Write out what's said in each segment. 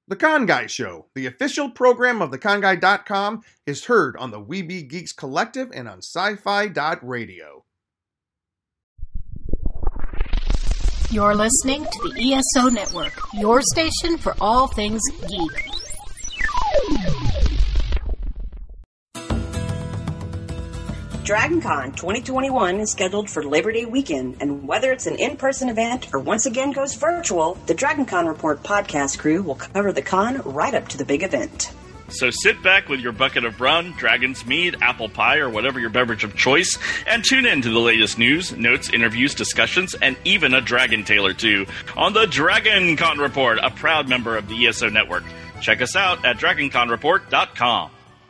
The Con Guy Show, the official program of theconguy.com, is heard on the Weeby Geeks Collective and on sci-fi.radio. You're listening to the ESO Network, your station for all things geek. DragonCon 2021 is scheduled for Labor Day weekend, and whether it's an in-person event or once again goes virtual, the DragonCon Report podcast crew will cover the con right up to the big event. So sit back with your bucket of rum, dragon's mead, apple pie, or whatever your beverage of choice, and tune in to the latest news, notes, interviews, discussions, and even a dragon tale or two on the DragonCon Report, a proud member of the ESO Network. Check us out at DragonConReport.com.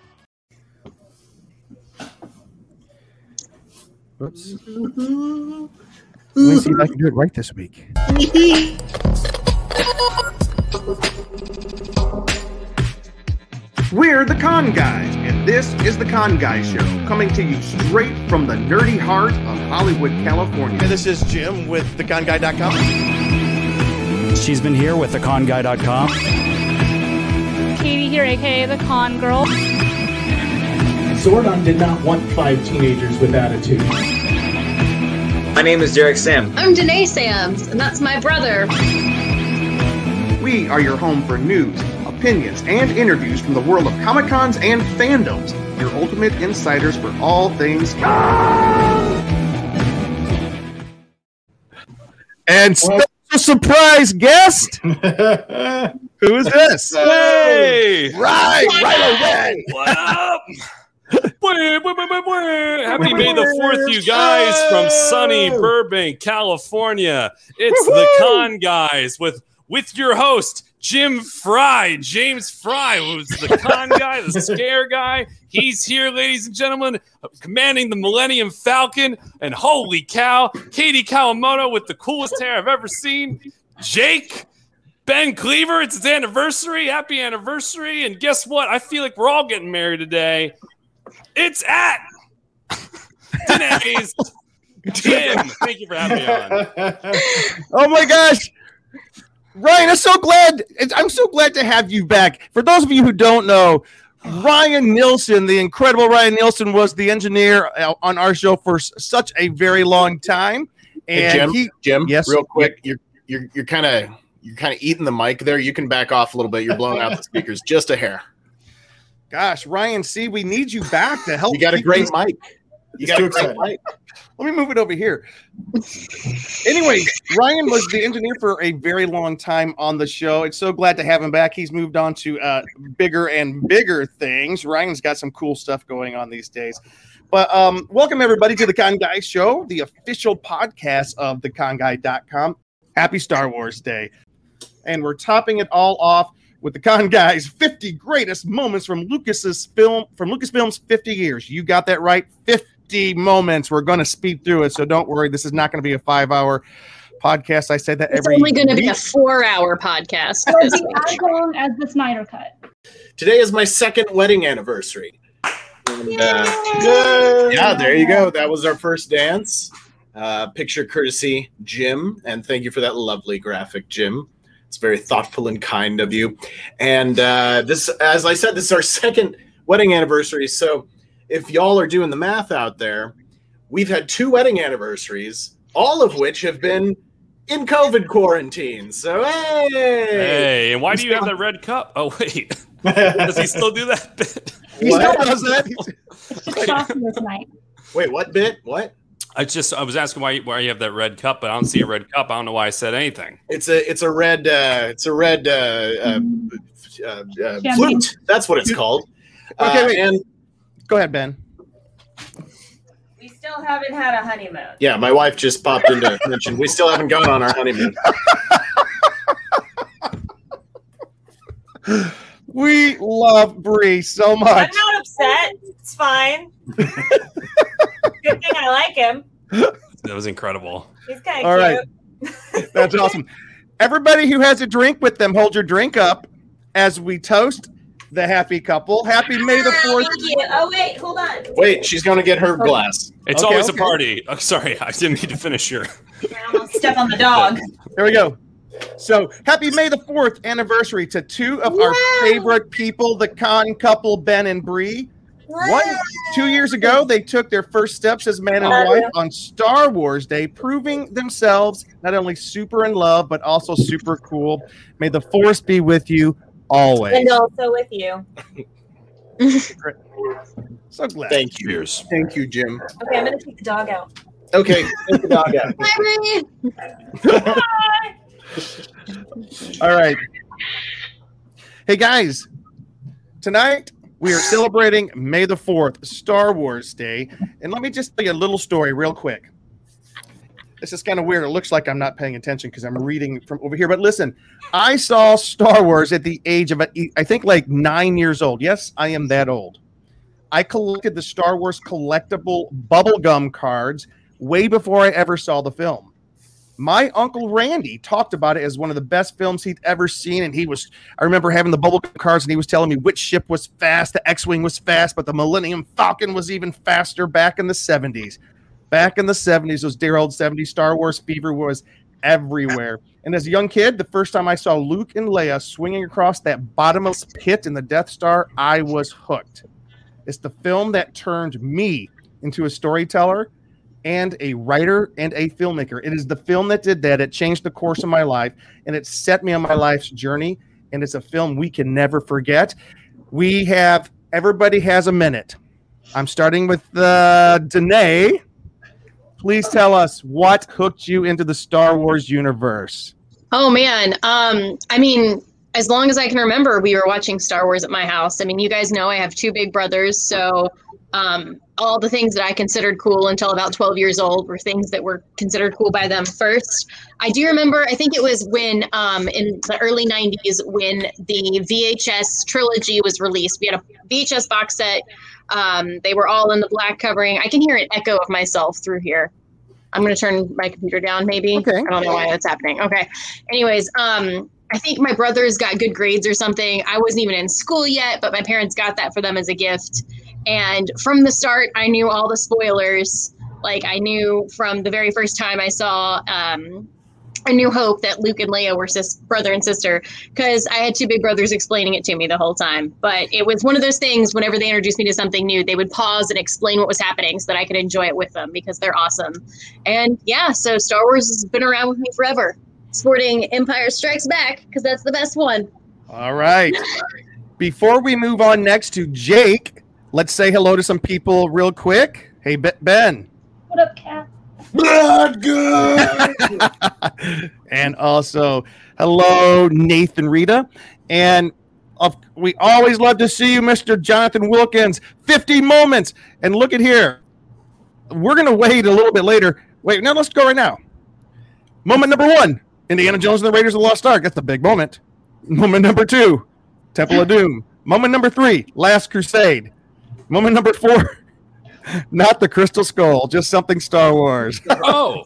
Oops. Let me see if I can do it right this week. We're the Con Guys, and this is the Con Guy Show, coming to you straight from the nerdy heart of Hollywood, California. And this is Jim with theconguy.com. She's been here with theconguy.com. Katie here, aka the Con Girl. Zordon did not want 5 teenagers with attitude. My name is Derek Sam. I'm Danae Sams, and that's my brother. We are your home for news, opinions, and interviews from the world of Comic-Cons and fandoms. Your ultimate insiders for all things And special surprise guest. Who is this? Hey! Right away. What up? Happy May the 4th, you guys, from sunny Burbank, California. It's the Con Guys with your host, James Fry, who's the Con Guy, the Scare Guy. He's here, ladies and gentlemen, commanding the Millennium Falcon. And holy cow, Katie Kawamoto with the coolest hair I've ever seen. Jake, Ben Cleaver, it's his anniversary. Happy anniversary. And guess what? I feel like we're all getting married today. It's at Danae's Jim. Thank you for having me on. Oh my gosh. Ryan, I'm so glad to have you back. For those of you who don't know, Ryan Nielsen, the incredible Ryan Nielsen, was the engineer on our show for such a very long time. And hey, Jim, yes, real quick, you're kind of eating the mic there. You can back off a little bit. You're blowing out the speakers just a hair. Gosh, Ryan, see, we need you back to help. You got a great mic. You got a great mic. Let me move it over here. Anyway, Ryan was the engineer for a very long time on the show. It's so glad to have him back. He's moved on to bigger and bigger things. Ryan's got some cool stuff going on these days. But welcome, everybody, to the Con Guy Show, the official podcast of theconguy.com. Happy Star Wars Day. And we're topping it all off with the Con Guys 50 greatest moments from Lucasfilm's 50 years. You got that right. 50 moments. We're going to speed through it, so don't worry. This is not going to be a 5-hour podcast. I say that it's only going to be a 4-hour podcast. It'll be as long as the Snyder Cut. Today is my second wedding anniversary. And, yeah, there you go. That was our first dance. Picture courtesy, Jim. And thank you for that lovely graphic, Jim. It's very thoughtful and kind of you. And this, as I said, this is our second wedding anniversary. So if y'all are doing the math out there, we've had 2 wedding anniversaries, all of which have been in COVID quarantine. So, hey! Hey, and why do you have that red cup? Oh, wait. Does he still do that bit? He still does that. Wait, what bit? What? I was asking why you have that red cup, but I don't see a red cup. I don't know why I said anything. It's a red flute. That's what it's called. Okay, wait. And go ahead, Ben. We still haven't had a honeymoon. Yeah, my wife just popped in to mention we still haven't gone on our honeymoon. We love Bree so much. I'm not upset. It's fine. Good thing I like him. That was incredible. He's kind of cute. Right. That's awesome. Everybody who has a drink with them, hold your drink up as we toast the happy couple. Happy May the 4th. Thank you. Oh, wait. Hold on. Wait, she's going to get her glass. It's always a party. Oh, sorry, I didn't mean to finish your. I almost step on the dog. There we go. So happy May the 4th anniversary to two of our favorite people, the Con couple, Ben and Bree. 2 years ago, they took their first steps as man and wife on Star Wars Day, proving themselves not only super in love, but also super cool. May the Force be with you always. And also with you. So glad. Thank you. Cheers. Thank you, Jim. Okay, I'm going to take the dog out. Okay, take the dog out. Bye. All right. Hey, guys. Tonight, we are celebrating May the 4th, Star Wars Day. And let me just tell you a little story real quick. This is kind of weird. It looks like I'm not paying attention because I'm reading from over here. But listen, I saw Star Wars at the age of, I think, like 9 years old. Yes, I am that old. I collected the Star Wars collectible bubblegum cards way before I ever saw the film. My Uncle Randy talked about it as one of the best films he'd ever seen. And I remember having the bubblegum cards and he was telling me which ship was fast. The X-Wing was fast, but the Millennium Falcon was even faster back in the 70s. Back in the 70s, those dear old 70s, Star Wars fever was everywhere. And as a young kid, the first time I saw Luke and Leia swinging across that bottomless pit in the Death Star, I was hooked. It's the film that turned me into a storyteller and a writer and a filmmaker. It is the film that did that. It changed the course of my life, and it set me on my life's journey, and it's a film we can never forget. Everybody has a minute. I'm starting with Danae. Please tell us what hooked you into the Star Wars universe. Oh, man. I mean, as long as I can remember, we were watching Star Wars at my house. I mean, you guys know I have two big brothers, so all the things that I considered cool until about 12 years old were things that were considered cool by them first. I do remember, I think it was when in the early 90s when the VHS trilogy was released. We had a VHS box set. They were all in the black covering. I can hear an echo of myself through here. I'm going to turn my computer down maybe. Okay. I don't know why that's happening. Okay. Anyways, I think my brothers got good grades or something. I wasn't even in school yet, but my parents got that for them as a gift. And from the start, I knew all the spoilers. Like, I knew from the very first time I saw A New Hope that Luke and Leia were brother and sister, because I had two big brothers explaining it to me the whole time. But it was one of those things, whenever they introduced me to something new, they would pause and explain what was happening so that I could enjoy it with them, because they're awesome. And yeah, so Star Wars has been around with me forever, sporting Empire Strikes Back, because that's the best one. All right. Before we move on next to Jake, let's say hello to some people real quick. Hey, Ben. What up, Kat? Blood good. And also, hello, Nathan Rita. And we always love to see you, Mr. Jonathan Wilkins. 50 moments. And look at here. We're going to wait a little bit later. Wait, no, let's go right now. Moment number 1, Indiana Jones and the Raiders of the Lost Ark. That's the big moment. Moment number 2, Temple of Doom. Moment number 3, Last Crusade. Moment number 4, not the Crystal Skull, just something Star Wars. Oh.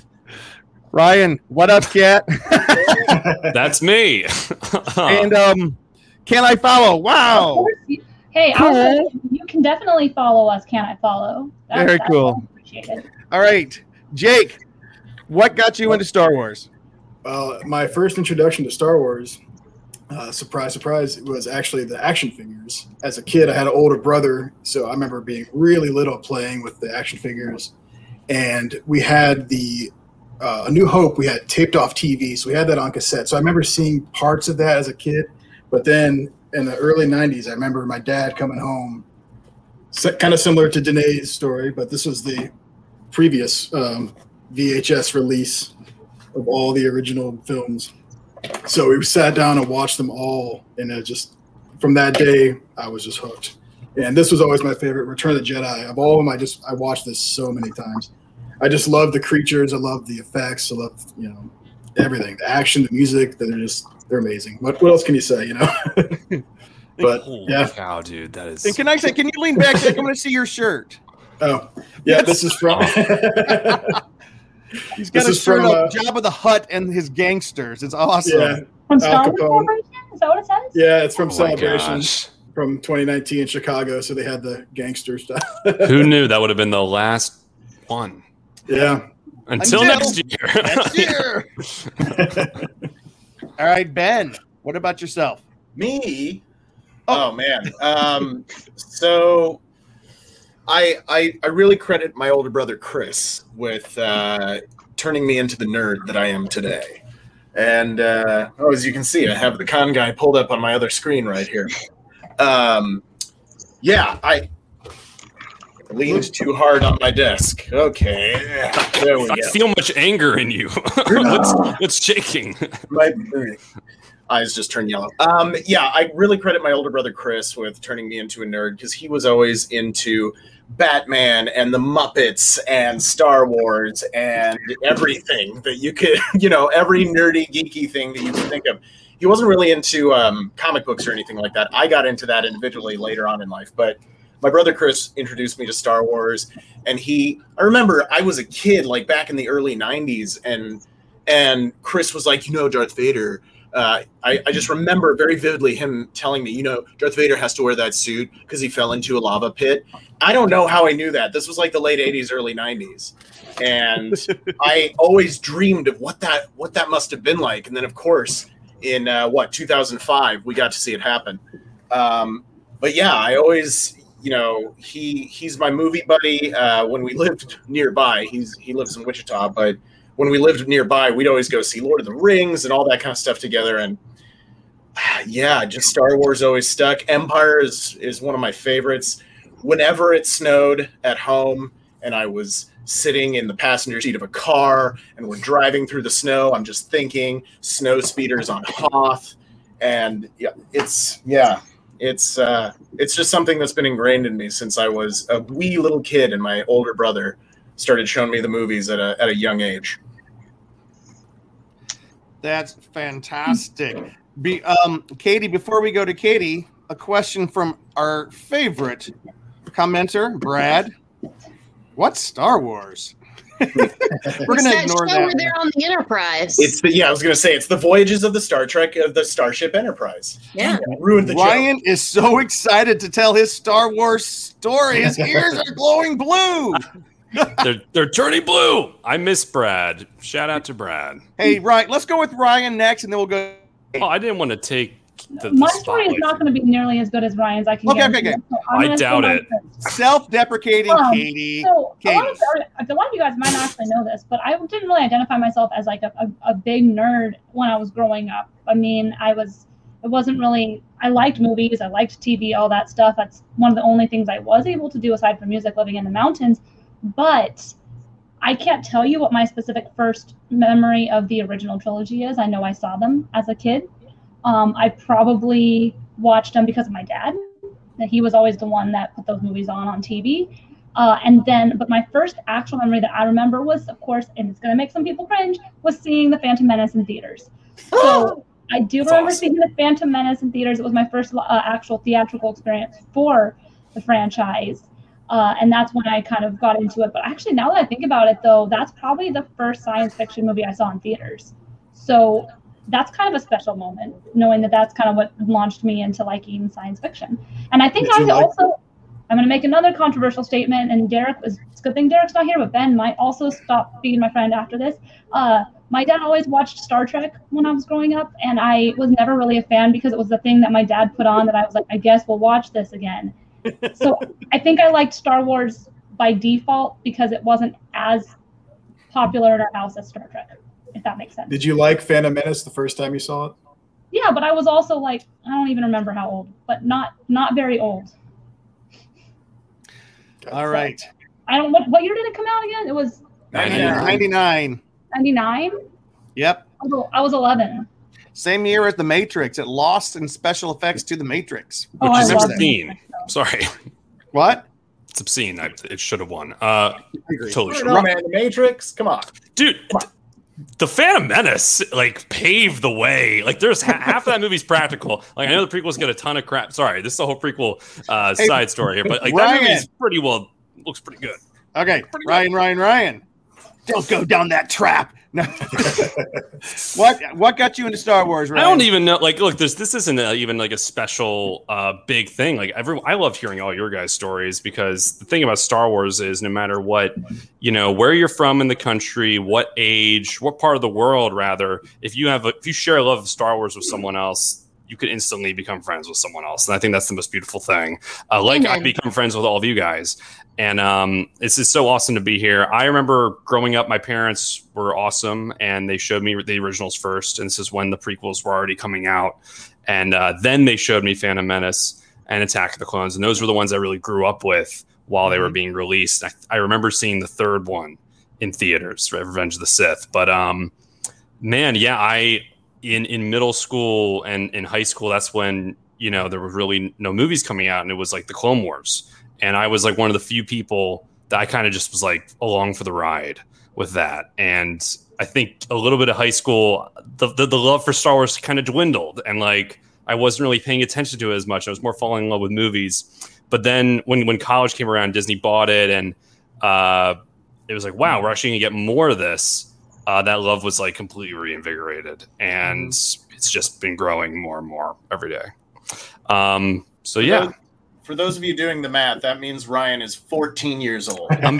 Ryan, what up, Cat? That's me. And can I follow? Wow. Hey, cool. You can definitely follow us. Can I follow? Very cool. Appreciated. All right, Jake, what got you into Star Wars? My first introduction to Star Wars, surprise, surprise, it was actually the action figures. As a kid, I had an older brother, so I remember being really little playing with the action figures. And we had A New Hope, we had taped off TV, so we had that on cassette. So I remember seeing parts of that as a kid. But then in the early 90s, I remember my dad coming home, kind of similar to Danae's story, but this was the previous VHS release of all the original films. So we sat down and watched them all, and it just, from that day, I was just hooked. And this was always my favorite, Return of the Jedi. Of all of them, I watched this so many times. I just love the creatures, I love the effects, I love, everything, the action, the music. They're amazing. What else can you say, But yeah, cow, dude, that is. And can I say, can you lean back? I want to see your shirt. Oh, yeah, this is from. He's got a shirt of Jabba the Hutt and his gangsters. It's awesome. Yeah. From Star Wars Celebration? Is that what it says? Yeah, it's from Celebration from 2019 in Chicago. So they had the gangster stuff. Who knew that would have been the last one? Yeah. Until next year. Next year. All right, Ben, what about yourself? Me? Oh man. So I really credit my older brother Chris with turning me into the nerd that I am today. And as you can see, I have the con guy pulled up on my other screen right here. I leaned too hard on my desk. Okay, there we go. I feel much anger in you. What's shaking? My eyes just turned yellow. I really credit my older brother Chris with turning me into a nerd because he was always into Batman and the Muppets and Star Wars and everything that you could, every nerdy, geeky thing that you could think of. He wasn't really into comic books or anything like that. I got into that individually later on in life, but my brother Chris introduced me to Star Wars, and I remember I was a kid, like back in the early 90s, and Chris was like, Darth Vader. I just remember very vividly him telling me, Darth Vader has to wear that suit because he fell into a lava pit. I don't know how I knew that. This was like the late 80s, early 90s. And I always dreamed of what that must have been like. And then, of course, in 2005, we got to see it happen. But yeah, I always, he's my movie buddy. When we lived nearby, he lives in Wichita, but when we lived nearby, we'd always go see Lord of the Rings and all that kind of stuff together. And just Star Wars always stuck. Empire is one of my favorites. Whenever it snowed at home and I was sitting in the passenger seat of a car and we're driving through the snow, I'm just thinking snow speeders on Hoth. And it's just something that's been ingrained in me since I was a wee little kid and my older brother started showing me the movies at a young age. That's fantastic. Katie, before we go to Katie, a question from our favorite commenter, Brad. What's Star Wars? We're going to ignore that. Where they're on the Enterprise. I was going to say it's the voyages of the Star Trek of the Starship Enterprise. Yeah. Ruined the Ryan joke. is so excited to tell his Star Wars story. His ears are glowing blue. They're turning blue. I miss Brad. Shout out to Brad. Hey, right. Let's go with Ryan next, and then we'll go. Oh, I didn't want to take my story is not going to be nearly as good as Ryan's. Okay. So I doubt it. Self-deprecating, Katie. So a lot of you guys might not actually know this, but I didn't really identify myself as like a big nerd when I was growing up. I mean, I liked movies, I liked TV, all that stuff. That's one of the only things I was able to do aside from music, living in the mountains. But I can't tell you what my specific first memory of the original trilogy is. I know I saw them as a kid. I probably watched them because of my dad. He was always the one that put those movies on TV. But my first actual memory that I remember was, of course, and it's going to make some people cringe, was seeing The Phantom Menace in theaters. So I do remember seeing The Phantom Menace in theaters. It was my first actual theatrical experience for the franchise. And that's when I kind of got into it. But actually, now that I think about it, though, that's probably the first science fiction movie I saw in theaters. So that's kind of a special moment, knowing that that's kind of what launched me into liking science fiction. And I think I'm going to make another controversial statement, and it's a good thing Derek's not here, but Ben might also stop being my friend after this. My dad always watched Star Trek when I was growing up, and I was never really a fan because it was the thing that my dad put on that I was like, I guess we'll watch this again. So I think I liked Star Wars by default because it wasn't as popular in our house as Star Trek, if that makes sense. Did you like Phantom Menace the first time you saw it? Yeah, but I was also like, I don't even remember how old, but not very old. All right. I don't. What year did it come out again? It was 99. 99? Yep. I was 11. Same year as The Matrix. It lost in special effects to The Matrix. Which is obscene. Sorry. What? It's obscene. It should have won. Totally should have. Man, The Matrix. Come on. Dude. The Phantom Menace paved the way. There's half that movie's practical. I know the prequel's got a ton of crap. Sorry, this is the whole prequel side story here, but that movie's looks pretty good. Okay, Ryan. Don't go down that trap. What got you into Star Wars, Ryan? I don't even know. Like, look, this isn't even like a special big thing. Like, I love hearing all your guys' stories, because the thing about Star Wars is no matter what, where you're from in the country, what age, what part of the world, rather, if you share a love of Star Wars with someone else, you could instantly become friends with someone else. And I think that's the most beautiful thing. I've become friends with all of you guys. And it's just so awesome to be here. I remember growing up, my parents were awesome, and they showed me the originals first. And this is when the prequels were already coming out. And then they showed me Phantom Menace and Attack of the Clones. And those were the ones I really grew up with while they were being released. I remember seeing the third one in theaters, Revenge of the Sith. But man, yeah, in middle school and in high school, that's when, there were really no movies coming out, and it was like the Clone Wars. And I was like one of the few people that I kind of just was like along for the ride with that. And I think a little bit of high school, the love for Star Wars kind of dwindled, and like I wasn't really paying attention to it as much. I was more falling in love with movies. But then when college came around, Disney bought it, and it was like, wow, we're actually gonna get more of this. That love was like completely reinvigorated, and it's just been growing more and more every day. So yeah. For those of you doing the math, that means Ryan is 14 years old. I'm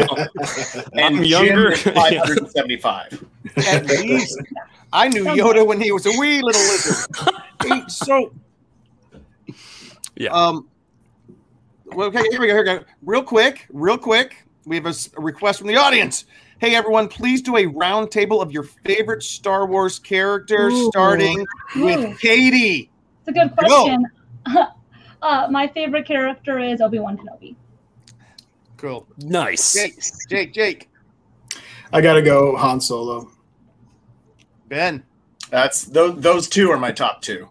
Jim younger. is 575. At least. I knew Yoda when he was a wee little lizard. So, yeah. Well, okay, here we go. Real quick. We have a request from the audience. Hey, everyone, please do a round table of your favorite Star Wars characters, starting with Katie. It's a good question. My favorite character is Obi-Wan Kenobi. Cool. Nice. Jake. I gotta go Han Solo. Ben. That's those two are my top two.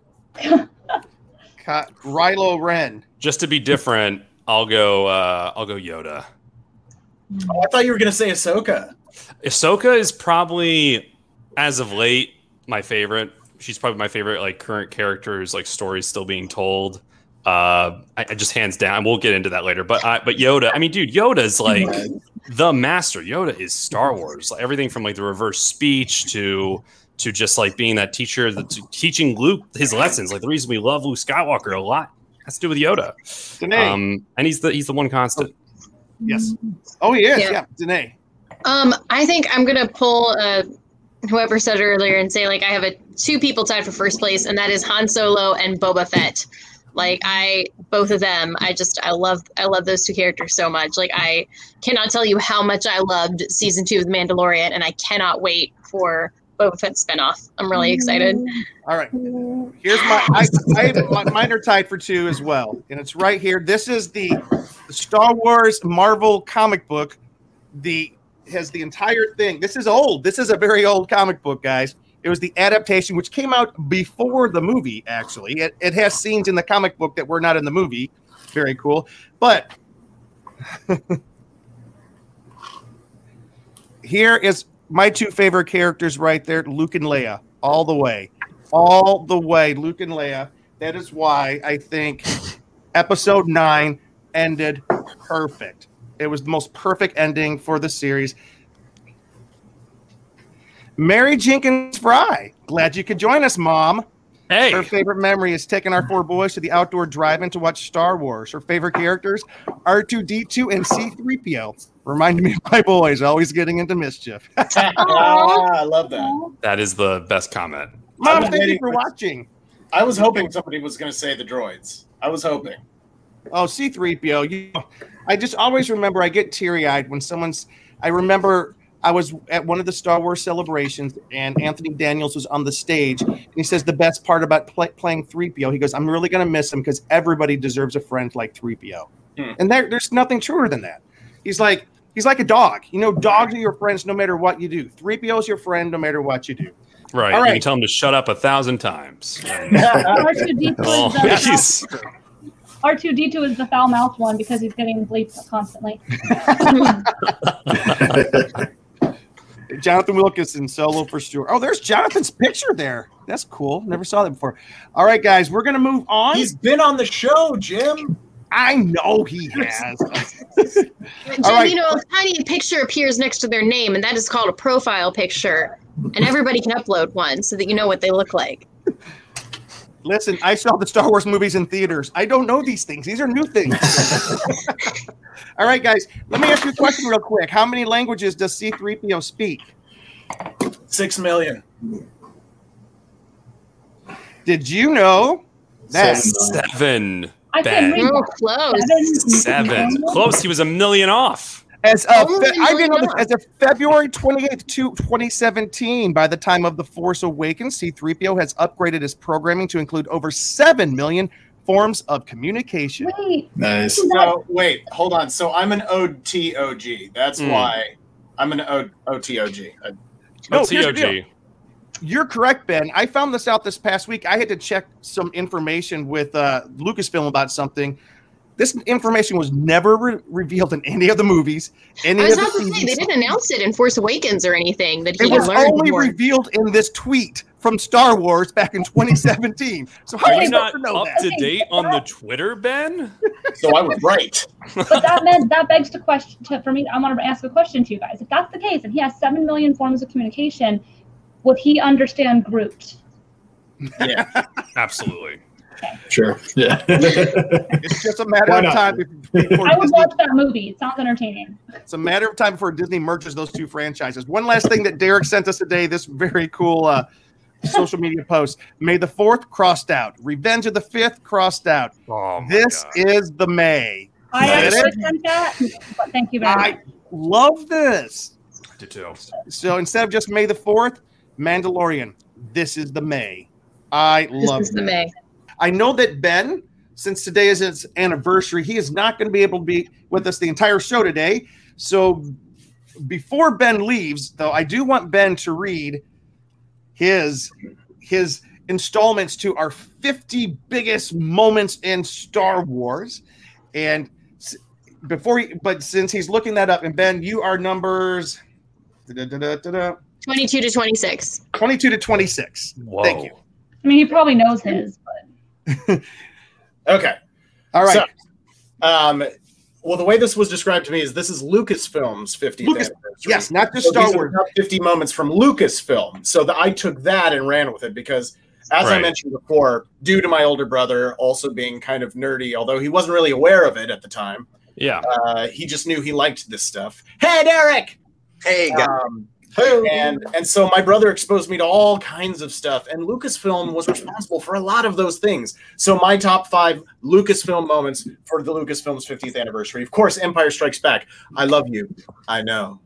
Kylo Ren. Just to be different, I'll go Yoda. Oh, I thought you were gonna say Ahsoka. Ahsoka is probably, as of late, my favorite. She's probably my favorite, like, current characters, like, stories still being told. I just hands down. We'll get into that later. But Yoda, I mean, dude, Yoda's like the master. Yoda is Star Wars. Like, everything from like the reverse speech to just like being that teacher that's teaching Luke his lessons. Like, the reason we love Luke Skywalker a lot has to do with Yoda. Danae. And he's the one constant. Yes. Oh, he is. Yeah. Danae. I think I'm gonna pull whoever said it earlier and say, like, I have two people tied for first place, and that is Han Solo and Boba Fett. Like, both of them, I love those two characters so much. Like, I cannot tell you how much I loved season 2 of The Mandalorian, and I cannot wait for Boba Fett's spinoff. I'm really excited. All right. Here's mine are tied for 2 as well, and it's right here. This is the Star Wars Marvel comic book. Has the entire thing. This is old. This is a very old comic book, guys. It was the adaptation, which came out before the movie, actually. It has scenes in the comic book that were not in the movie. Very cool. But here is my two favorite characters right there, Luke and Leia, all the way. All the way, Luke and Leia. That is why I think Episode 9 ended perfect. It was the most perfect ending for the series. Mary Jenkins Fry, glad you could join us, Mom. Hey. Her favorite memory is taking our 4 boys to the outdoor drive-in to watch Star Wars. Her favorite characters, R2-D2 and C-3PO. Remind me of my boys always getting into mischief. I love that. That is the best comment. Mom, thank you for watching. I was hoping somebody was going to say the droids. I was hoping. Oh, C-3PO. I just always remember, I get teary-eyed when I remember I was at one of the Star Wars celebrations, and Anthony Daniels was on the stage, and he says the best part about playing 3PO, he goes, I'm really going to miss him because everybody deserves a friend like 3PO. And there's nothing truer than that. He's like a dog. Dogs are your friends no matter what you do. 3PO is your friend no matter what you do. Right. All You right. can tell him to shut up 1,000 times. R2-D2 is the foul-mouthed one because he's getting bleeped constantly. Jonathan Wilkinson, Solo for Stewart. Oh, there's Jonathan's picture there. That's cool. Never saw that before. All right, guys, we're going to move on. He's been on the show, Jim. I know he has. Jim, All right. a tiny picture appears next to their name, and that is called a profile picture. And everybody can upload one so that you know what they look like. Listen, I saw the Star Wars movies in theaters. I don't know these things. These are new things. All right, guys, let me ask you a question real quick. How many languages does C-3PO speak? 6 million. Did you know that 7? I can read Oh, that. close. 7. Close. He was $1 million off. As Oh, I didn't know this, yeah. as of February 28th, 2017, by the time of The Force Awakens, C-3PO has upgraded his programming to include over 7 million forms of communication. Wait, Nice. So wait, hold on. So I'm an OTOG. That's why I'm an OTOG. No, here's the deal. TOG. You're correct, Ben. I found this out this past week. I had to check some information with Lucasfilm about something. This information was never revealed in any of the movies. I was about to say, they didn't announce it in Force Awakens or anything. That he It was learned only more. revealed in this tweet from Star Wars back in 2017. So how Are do you you not know up that? to date on the Twitter, Ben? So I was right. but that begs the question for me. I want to ask a question to you guys. If that's the case, and he has 7 million forms of communication, would he understand Groot? Yeah. Absolutely. Sure. Yeah. It's just a matter Why of not? time before I would Disney, watch that movie. It sounds entertaining. it's a matter of time before Disney merges those two franchises. One last thing that Derek sent us today, this very cool social media post. May the 4th crossed out. Revenge of the 5th crossed out. Oh my This God. is the May. I Nice. actually sent that, but thank you very much. I love this. I do too. So instead of just May the 4th, Mandalorian. This is the May. I love This is the that. May. I know that Ben, since today is his anniversary, he is not going to be able to be with us the entire show today. So before Ben leaves, though, I do want Ben to read his installments to our 50 biggest moments in Star Wars. And but since he's looking that up, and Ben, you are numbers 22 to 26. 22 to 26. Whoa. Thank you. I mean, he probably knows his, but Okay. All right. So, well, the way this was described to me is this is Lucasfilm's 50th anniversary. Yes, not just So Star these are Wars. the top 50 moments from Lucasfilm. So I took that and ran with it because, as I Right. mentioned before, due to my older brother also being kind of nerdy, although he wasn't really aware of it at the time, Yeah. he just knew he liked this stuff. Hey, Derek! Hey, guys. And so my brother exposed me to all kinds of stuff, and Lucasfilm was responsible for a lot of those things. So my top 5 Lucasfilm moments for the Lucasfilm's 50th anniversary. Of course, Empire Strikes Back. I love you. I know.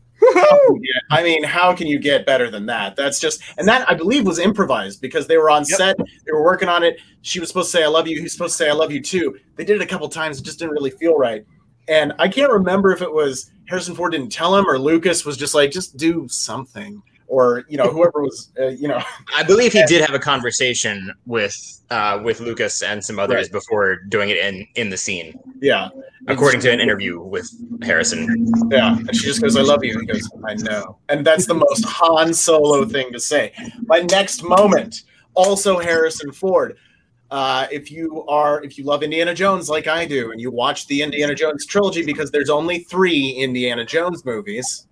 I mean, how can you get better than that? That's just, and that I believe was improvised because they were on set, they were working on it. She was supposed to say, I love you. He's supposed to say, I love you too. They did it a couple times. It just didn't really feel right. And I can't remember if it was Harrison Ford didn't tell him or Lucas was just like, just do something. Or, whoever was, I believe he did have a conversation with Lucas and some others before doing it in the scene. Yeah. According to an interview with Harrison. Yeah. And she just goes, I love you. He goes, I know. And that's the most Han Solo thing to say. My next moment, also Harrison Ford. If you love Indiana Jones like I do, and you watch the Indiana Jones trilogy, because there's only 3 Indiana Jones movies.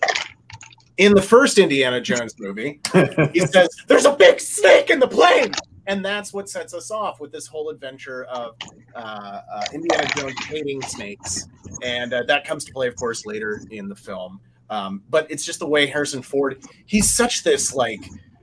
In the first Indiana Jones movie, he says, there's a big snake in the plane. And that's what sets us off with this whole adventure of Indiana Jones hating snakes. And that comes to play, of course, later in the film. But it's just the way Harrison Ford, he's such this like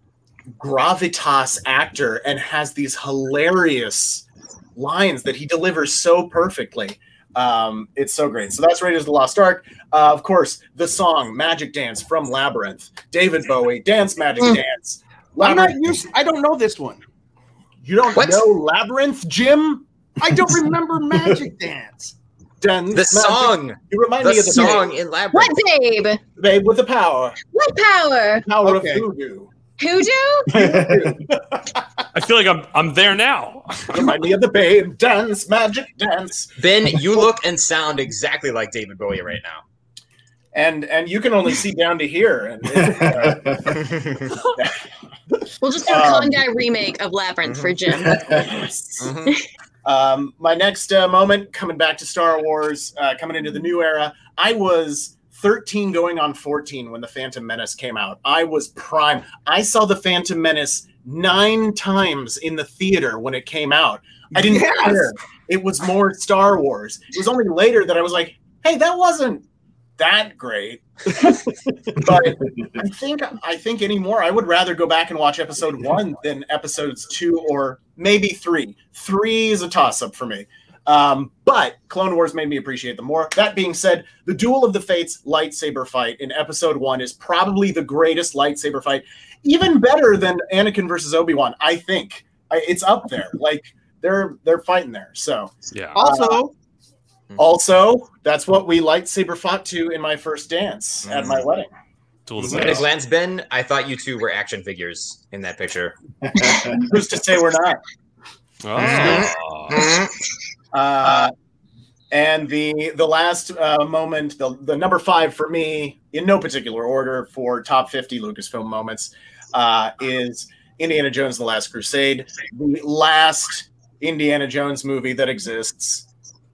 gravitas actor and has these hilarious lines that he delivers so perfectly. It's so great. So that's Raiders of the Lost Ark. Of course, the song Magic Dance from Labyrinth. David Bowie, Dance Magic Dance. I don't know this one. You don't know Labyrinth, Jim? I don't remember Magic Dance. The song. You remind me of the song in Labyrinth. What, babe? Babe with the power. What power? Power of voodoo. Hoodoo? I feel like I'm there now. Remind me of the Babe Dance, Magic Dance. Ben, you look and sound exactly like David Bowie right now. And you can only see down to here. And We'll just do a Con Guy remake of Labyrinth for Jim. My next moment, coming back to Star Wars, coming into the new era, I was 13 going on 14 when The Phantom Menace came out. I was prime. I saw The Phantom Menace 9 times in the theater when it came out. I didn't care. It was more Star Wars. It was only later that I was like, hey, that wasn't that great. But I think anymore, I would rather go back and watch episode 1 than episodes 2 or maybe 3. 3 is a toss-up for me. But Clone Wars made me appreciate them more. That being said, the Duel of the Fates lightsaber fight in episode 1 is probably the greatest lightsaber fight, even better than Anakin versus Obi-Wan. I think it's up there. Like they're fighting there. So yeah. Also, that's what we lightsaber fought to in my first dance at my wedding. At a glance, Ben, I thought you two were action figures in that picture. Who's to say we're not? And the last moment, the number 5 for me, in no particular order, for top 50 Lucasfilm moments, is Indiana Jones: The Last Crusade, the last Indiana Jones movie that exists.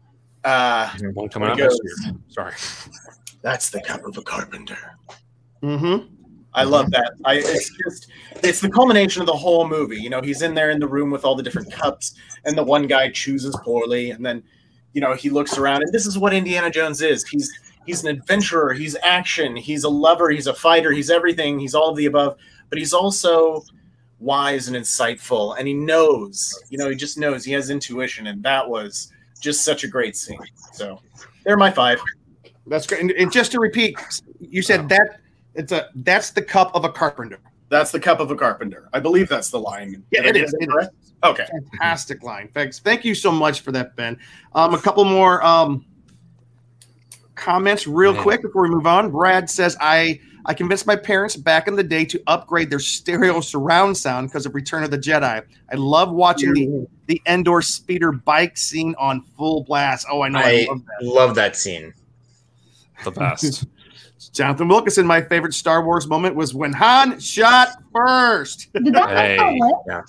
One coming out next year. Sorry. That's the cup of a carpenter. Mm-hmm. I love that. It's the culmination of the whole movie. You know, he's in there in the room with all the different cups, and the one guy chooses poorly, and then, you know, he looks around, and this is what Indiana Jones is. He's an adventurer, he's action, he's a lover, he's a fighter, he's everything, he's all of the above, but he's also wise and insightful, and he knows, you know, he just knows, he has intuition, and that was just such a great scene. So they're my 5. That's great. And just to repeat, you said that's the cup of a carpenter. That's the cup of a carpenter. I believe that's the line. Yeah, it is. Okay. Fantastic line. Thanks. Thank you so much for that, Ben. A couple more comments real quick before we move on. Brad says, I convinced my parents back in the day to upgrade their stereo surround sound because of Return of the Jedi. I love watching the Endor speeder bike scene on full blast. Oh, I know. I love that scene. The best. Jonathan Wilkinson, my favorite Star Wars moment was when Han shot first. Did that yeah.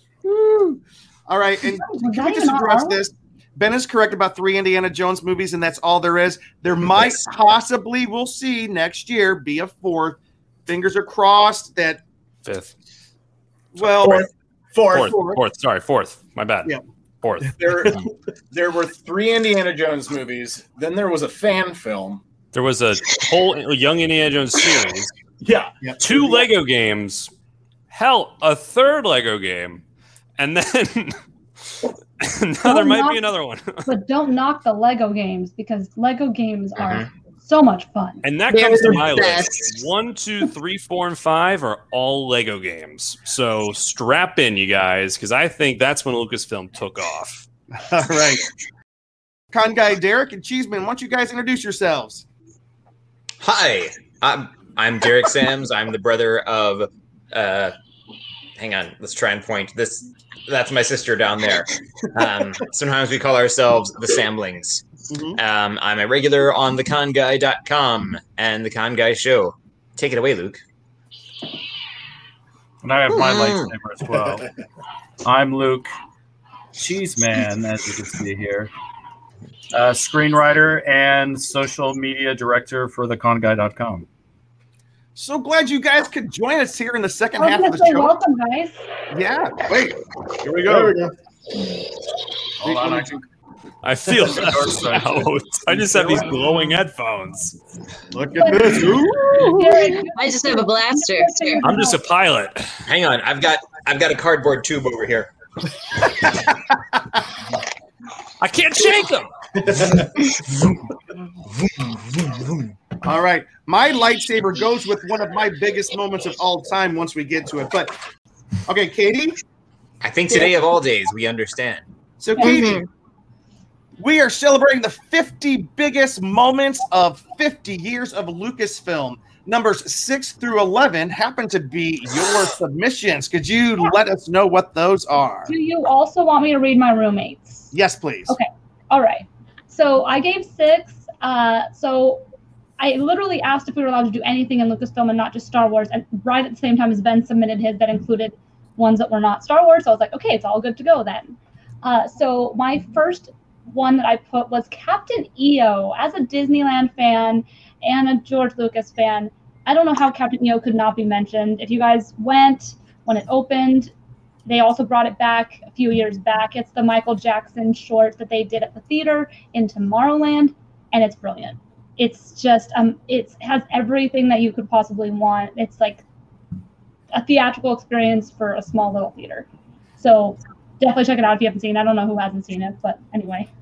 All right, and can we just address this? Ben is correct about 3 Indiana Jones movies, and that's all there is. There might possibly, we'll see next year, be a 4th. Fingers are crossed that 5th. Well, 4th. Sorry, 4th. My bad. Yeah. 4th. There were 3 Indiana Jones movies. Then there was a fan film. There was a whole Young Indiana Jones series. Yeah. 2 Lego games. Hell, a 3rd Lego game. And then now there might be another one. But don't knock the Lego games, because Lego games are so much fun. And that comes to my list. 1, 2, 3, 4, and 5 are all Lego games. So strap in, you guys, because I think that's when Lucasfilm took off. All right. Con Guy Derek and Cheeseman, why don't you guys introduce yourselves? Hi, I'm Derek Sams. I'm the brother of. Hang on, let's try and point this. That's my sister down there. Sometimes we call ourselves the Samlings. I'm a regular on theconguy.com and the Con Guy Show. Take it away, Luke. And I have my lightsaber as well. I'm Luke Cheeseman, as you can see here. Screenwriter and social media director for theconguy.com. So glad you guys could join us here in the second half of the show. Welcome, guys. Yeah. Wait. Here we go. Hold on, I feel left out. I just have these glowing headphones. Look at this. I just have a blaster. I'm just a pilot. Hang on, I've got a cardboard tube over here. I can't shake them. All right. My lightsaber goes with one of my biggest moments of all time once we get to it. But, okay, Katie? I think today of all days, we understand. So, Katie, we are celebrating the 50 biggest moments of 50 years of Lucasfilm. Numbers 6 through 11 happen to be your submissions. Could you let us know what those are? Do you also want me to read my roommates? Yes, please. Okay. All right. So I gave 6. So I literally asked if we were allowed to do anything in Lucasfilm and not just Star Wars. And right at the same time as Ben submitted his that included ones that were not Star Wars. So I was like, okay, it's all good to go then. So my first one that I put was Captain EO. As a Disneyland fan and a George Lucas fan, I don't know how Captain EO could not be mentioned. If you guys went when it opened, they also brought it back a few years back. It's the Michael Jackson short that they did at the theater in Tomorrowland, and it's brilliant. It's just, it has everything that you could possibly want. It's like a theatrical experience for a small little theater. So definitely check it out if you haven't seen it. I don't know who hasn't seen it, but anyway.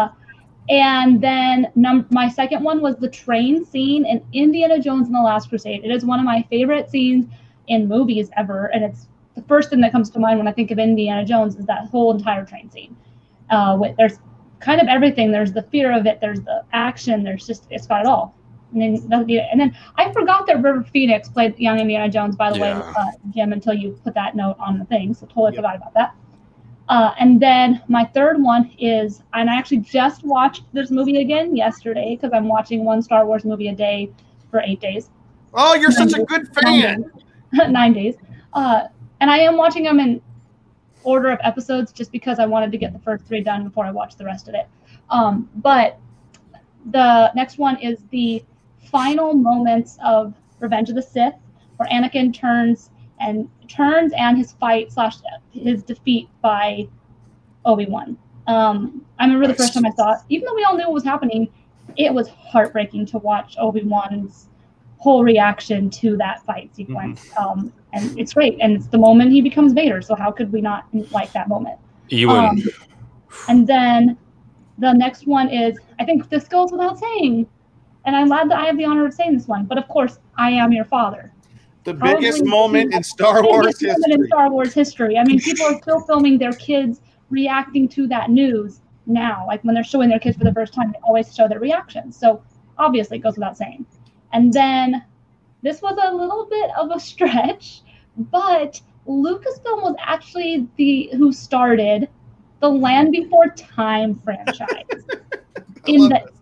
And then my second one was the train scene in Indiana Jones and the Last Crusade. It is one of my favorite scenes in movies ever, and it's the first thing that comes to mind when I think of Indiana Jones is that whole entire train scene. There's kind of everything. There's the fear of it. There's the action. It's got it all. And then I forgot that River Phoenix played young Indiana Jones, by the way, Jim, until you put that note on the thing. So totally forgot about that. And then my third one is, and I actually just watched this movie again yesterday because I'm watching one Star Wars movie a day for 8 days. Oh, you're such a good fan. 9 days. And I am watching them in order of episodes just because I wanted to get the first 3 done before I watched the rest of it. But the next one is the final moments of Revenge of the Sith, where Anakin turns and his fight / his defeat by Obi-Wan. I remember the first time I saw it, even though we all knew what was happening, it was heartbreaking to watch Obi-Wan's whole reaction to that fight sequence. And it's great. And it's the moment he becomes Vader. So how could we not like that moment? And then the next one is, I think this goes without saying, and I'm glad that I have the honor of saying this one, but of course, I Am Your Father. The biggest moment in Star Wars history. I mean, people are still filming their kids reacting to that news now. Like when they're showing their kids for the first time, they always show their reactions. So obviously it goes without saying. And then this was a little bit of a stretch, but Lucasfilm was actually who started the Land Before Time franchise. In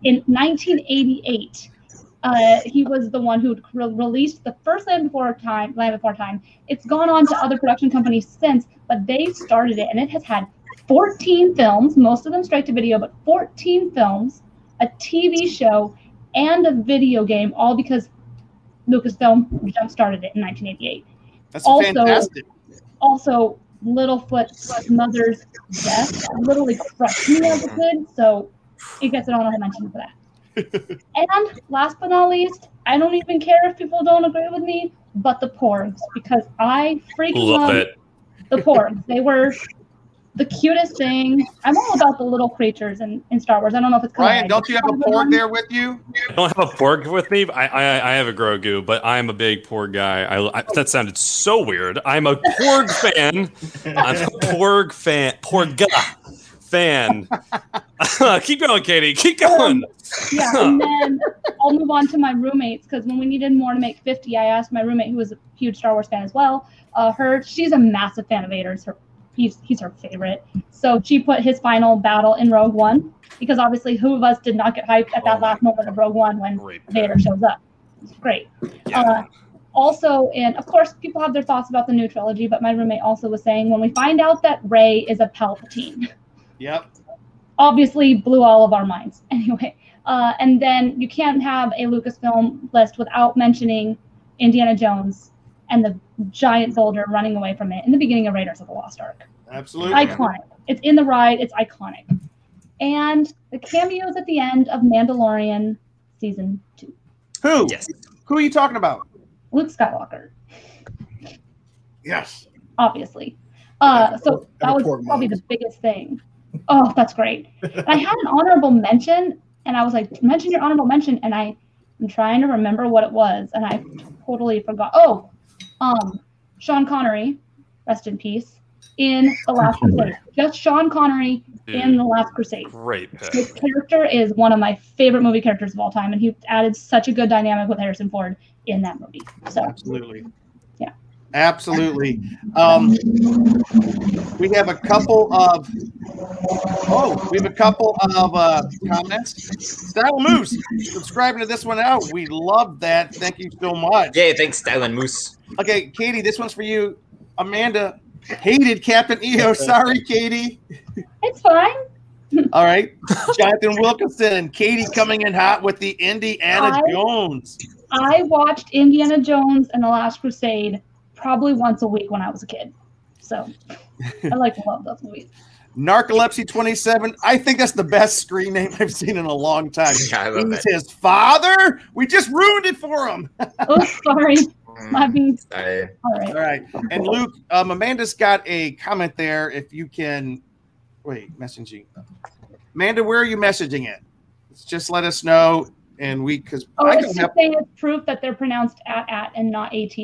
1988. He was the one who released the first Land Before Time. It's gone on to other production companies since, but they started it, and it has had 14 films, most of them straight to video, but 14 films, a TV show, and a video game, all because Lucasfilm jump-started it in 1988. That's fantastic. Also, Littlefoot's mother's death literally crushed me as a kid, so it gets an honorable mention for that. And last but not least, I don't even care if people don't agree with me, but the Porgs, because I freaking love the Porgs. They were the cutest thing. I'm all about the little creatures in Star Wars. I don't know if it's Ryan, don't you have a Porg there with you? I don't have a Porg with me. I have a Grogu, but I'm a big Porg guy. That sounded so weird. I'm a Porg fan. I'm a Porg fan. Porga fan. Keep going, Katie. Keep going. And then I'll move on to my roommates, because when we needed more to make 50, I asked my roommate, who was a huge Star Wars fan as well. She's a massive fan of Vader's. He's her favorite. So she put his final battle in Rogue One, because obviously who of us did not get hyped at that last moment of Rogue One when Vader shows up? It's great. Yeah. Also, and of course, people have their thoughts about the new trilogy, but my roommate also was saying, when we find out that Rey is a Palpatine. Yep. Obviously blew all of our minds. Anyway, and then you can't have a Lucasfilm list without mentioning Indiana Jones and the giant boulder running away from it in the beginning of Raiders of the Lost Ark. Absolutely. Iconic. It's in the ride. It's iconic. And the cameos at the end of Mandalorian Season 2. Who? Yes. Who are you talking about? Luke Skywalker. Yes. Obviously. So that was probably the biggest thing. Oh, that's great. And I had an honorable mention, and I was like, mention your honorable mention, and I'm trying to remember what it was, and I totally forgot. Oh, Sean Connery, rest in peace, in The Last Crusade. Just Sean Connery in The Last Crusade. Great pick. His character is one of my favorite movie characters of all time, and he added such a good dynamic with Harrison Ford in that movie. So absolutely. Yeah. Absolutely. We have a couple of comments. Style Moose, subscribing to this one out. We love that. Thank you so much. Yeah, thanks, Style Moose. Okay, Katie, this one's for you. Amanda hated Captain EO. Sorry, Katie. It's fine. All right. Jonathan Wilkinson, Katie coming in hot with the Indiana Jones. I watched Indiana Jones and the Last Crusade probably once a week when I was a kid. So I like to love those movies. Narcolepsy 27. I think that's the best screen name I've seen in a long time. Yeah, I love He's that. his father. We just ruined it for him. Oh, sorry. My beast. All right. And Luke, Amanda's got a comment there. If you can, wait, messaging. Amanda, where are you messaging it? Just let us know, and we because I it's don't just have. saying it's proof that they're pronounced at and not at.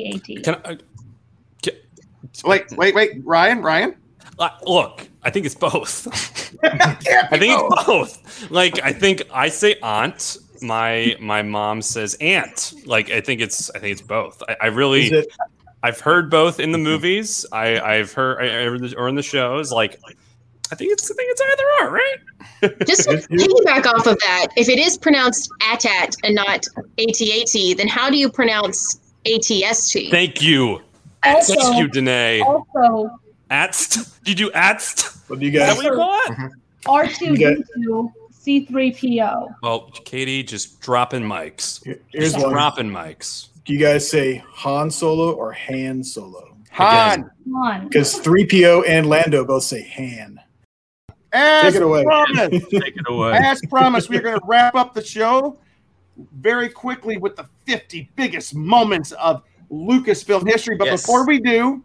Wait, Ryan. Look, I think it's both. I think it's both. Like, I think I say aunt. My mom says aunt. Like, I think it's both. I really, I've heard both in the movies. I've heard or in the shows. Like, I think it's either or, right? Just to piggyback off of that, if it is pronounced at and not at, then how do you pronounce atst? Thank you. Also- Thank you, Danae. Also, Atst? Do you do atst? What do you guys? Is that what you call it? R2D2 C3PO. Well, Katie, just dropping mics. Here's Just one. dropping mics. Do you guys say Han Solo or Han Solo? Han. Because 3PO and Lando both say Han. As Take it away. promised, Take it away. as promised, we're going to wrap up the show very quickly with the 50 biggest moments of Lucasfilm history. But Yes. before we do,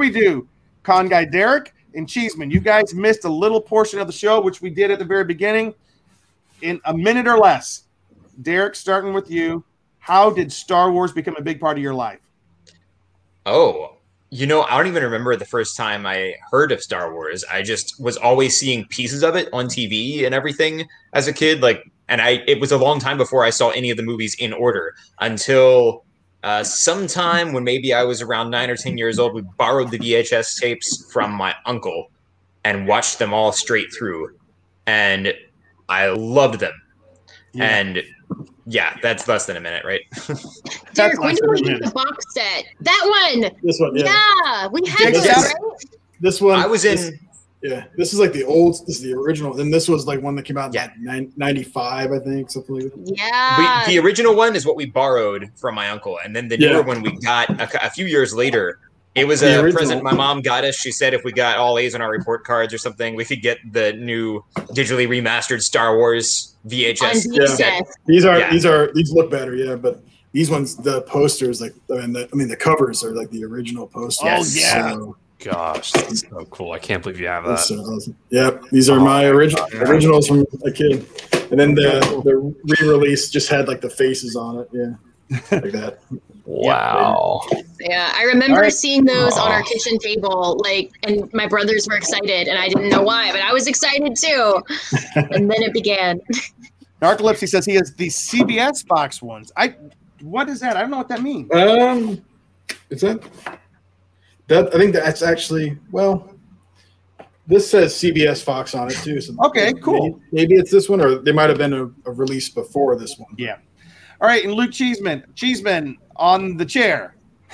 Con Guy Derek and Cheeseman, you guys missed a little portion of the show, which we did at the very beginning, in a minute or less. Derek, starting with you, how did Star Wars become a big part of your life? Oh, I don't even remember the first time I heard of Star Wars. I just was always seeing pieces of it on TV and everything as a kid. It was a long time before I saw any of the movies in order until sometime when maybe I was around 9 or 10 years old. We borrowed the VHS tapes from my uncle and watched them all straight through. And I loved them. Yeah. And yeah, that's less than a minute, right? Derek, when did we get the box set? That one. This one, yeah. Yeah, we had This this, is- right? This one. I was in. This is like this is the original. And this was like one that came out in like 95, I think, something like that. Yeah. The original one is what we borrowed from my uncle, and then the newer Yeah. one we got a few years later. It was The a original. present my mom got us. She said if we got all A's on our report cards or something, we could get the new digitally remastered Star Wars VHS set. These look better, yeah, but these ones, the posters, the covers are like the original posters. Oh, yeah. So, Gosh, that's so cool. I can't believe you have that. that's so awesome. Yep, these are my originals from a kid. And then the re-release just had like the faces on it, yeah, like that. Wow. Yeah, I remember seeing those on our kitchen table, and my brothers were excited, and I didn't know why, but I was excited too. And then it began. Narcolepsy says he has the CBS box ones. What is that? I don't know what that means. Is that I think that's actually, this says CBS Fox on it too. So Okay, cool. Maybe it's this one, or there might have been a release before this one. Yeah. All right, and Luke Cheeseman on the chair.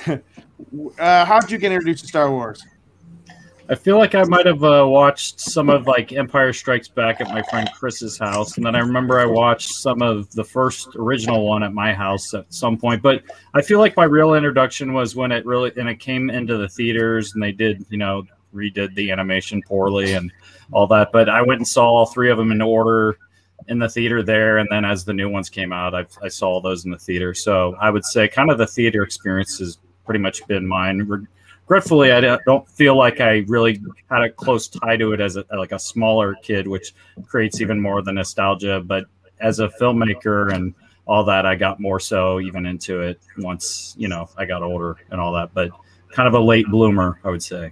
How did you get introduced to Star Wars? I feel like I might have watched some of Empire Strikes Back at my friend Chris's house, and then I remember I watched some of the first original one at my house at some point. But I feel like my real introduction was when it came into the theaters, and they did redid the animation poorly and all that. But I went and saw all three of them in order in the theater there, and then as the new ones came out, I saw those in the theater. So I would say kind of the theater experience has pretty much been mine. Regretfully, I don't feel like I really had a close tie to it as a smaller kid, which creates even more of the nostalgia. But as a filmmaker and all that, I got more so even into it once, I got older and all that. But kind of a late bloomer, I would say.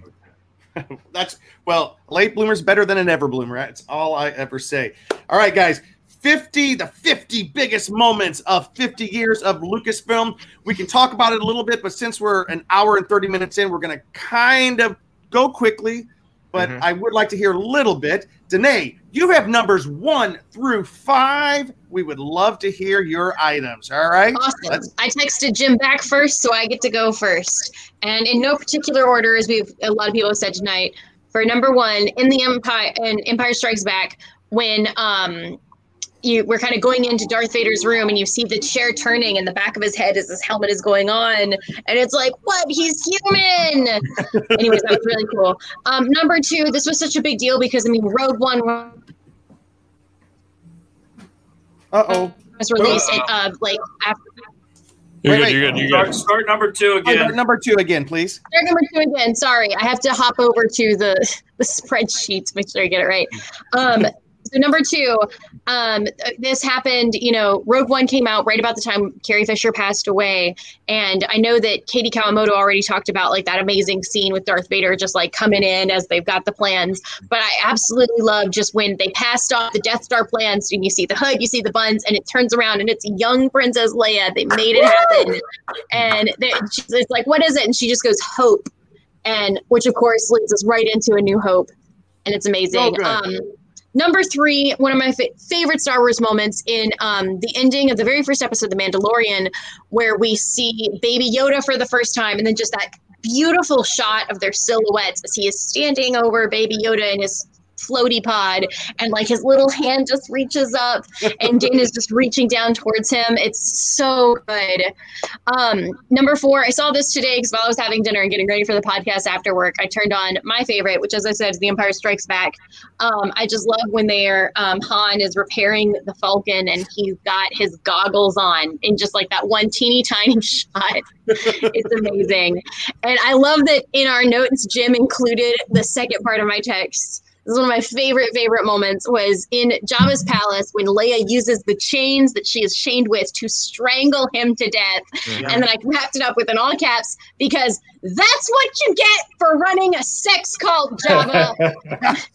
Late bloomer's better than an ever bloomer. That's all I ever say. All right, guys. The 50 biggest moments of 50 years of Lucasfilm. We can talk about it a little bit, but since we're an hour and 30 minutes in, we're going to kind of go quickly, but I would like to hear a little bit. Danae, you have numbers 1 through 5. We would love to hear your items. All right. Awesome. I texted Jim back first, so I get to go first. And in no particular order, as a lot of people have said tonight, for number 1 in Empire Strikes Back, when you were kind of going into Darth Vader's room and you see the chair turning and the back of his head as his helmet is going on. And it's like, what? He's human. Anyways, that was really cool. Number 2, this was such a big deal because, I mean, Rogue One was released like after. You're good. Start number 2 again. Number 2 again, please. Start number 2 again. Sorry, I have to hop over to the spreadsheets, make sure I get it right. So number 2, this happened, Rogue One came out right about the time Carrie Fisher passed away. And I know that Katie Kawamoto already talked about like that amazing scene with Darth Vader just like coming in as they've got the plans. But I absolutely love just when they passed off the Death Star plans and you see the hood, you see the buns, and it turns around and it's young Princess Leia. They made it happen. And it's like, what is it? And she just goes, hope. And which of course leads us right into A New Hope. And it's amazing. Number 3, one of my favorite Star Wars moments in the ending of the very first episode of The Mandalorian, where we see Baby Yoda for the first time, and then just that beautiful shot of their silhouettes as he is standing over Baby Yoda in his floaty pod, and like his little hand just reaches up and Dana's just reaching down towards him. It's so good. Number 4, I saw this today because while I was having dinner and getting ready for the podcast after work, I turned on my favorite, which as I said is The Empire Strikes Back. I just love when Han is repairing the Falcon and he's got his goggles on in just like that one teeny tiny shot. It's amazing. And I love that in our notes, Jim included the second part of my text. This is one of my favorite moments was in Jabba's palace when Leia uses the chains that she is chained with to strangle him to death. Yeah. And then I wrapped it up with an all caps because that's what you get for running a sex cult, Jabba.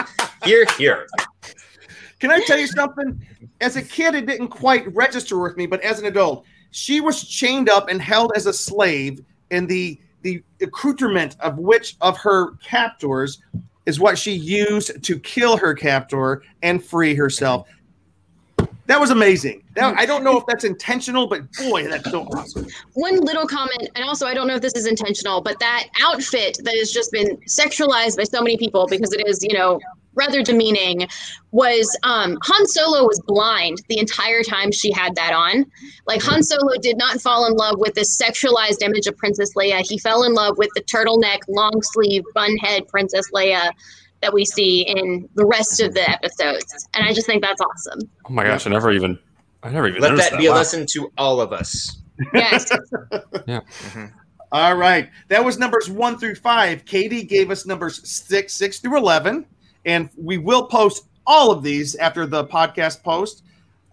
Here. Can I tell you something? As a kid, it didn't quite register with me, but as an adult, she was chained up and held as a slave, and the accoutrement of which of her captors is what she used to kill her captor and free herself. That was amazing. I don't know if that's intentional, but boy, that's so awesome. One little comment, and also I don't know if this is intentional, but that outfit that has just been sexualized by so many people because it is, rather demeaning, was Han Solo was blind the entire time she had that on. Like Han Solo did not fall in love with this sexualized image of Princess Leia. He fell in love with the turtleneck, long sleeve, bun head Princess Leia that we see in the rest of the episodes. And I just think that's awesome. Oh my gosh, I never even let that be a lesson to all of us. Yes. Yeah. Mm-hmm. All right. That was numbers 1 through 5. Katie gave us numbers 6 through 11. And we will post all of these after the podcast post.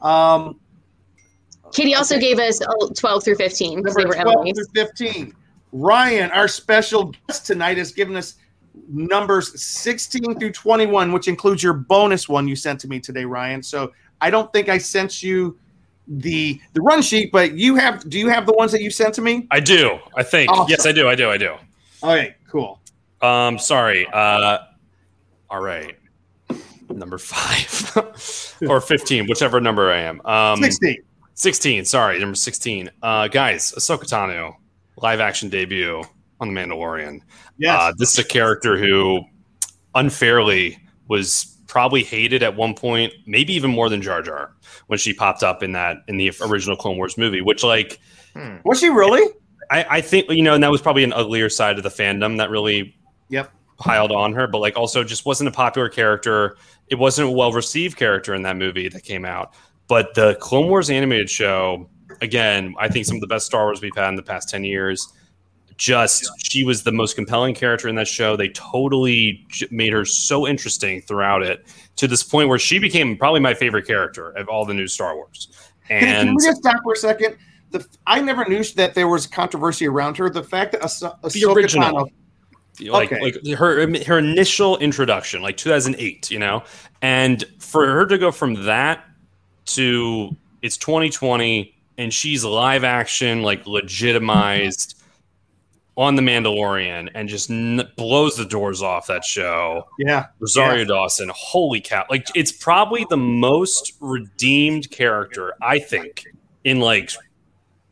Katie also gave us 12 through 15. Number 12 through 15. Ryan, our special guest tonight, has given us numbers 16 through 21, which includes your bonus one you sent to me today, Ryan. So I don't think I sent you the run sheet, but do you have the ones that you sent to me? I do, I think. Awesome. Yes, I do. Okay, cool. Sorry. All right. Number 5 or 15, whichever number I am. 16. Sorry, number 16. Guys, Ahsoka Tano, live action debut on The Mandalorian. Yes. This is a character who unfairly was probably hated at one point, maybe even more than Jar Jar when she popped up in the original Clone Wars movie, which was she really? I think, and that was probably an uglier side of the fandom that really piled on her, but also just wasn't a popular character. It wasn't a well-received character in that movie that came out. But the Clone Wars animated show, again, I think some of the best Star Wars we've had in the past 10 years. She was the most compelling character in that show. They totally made her so interesting throughout it to this point where she became probably my favorite character of all the new Star Wars. And can we just stop for a second? I never knew that there was controversy around her. The fact that the original, like her initial introduction, like 2008, and for her to go from that to it's 2020 and she's live action, like legitimized on The Mandalorian and just blows the doors off that show. Yeah. Rosario Dawson, holy cow. Like, it's probably the most redeemed character, I think, in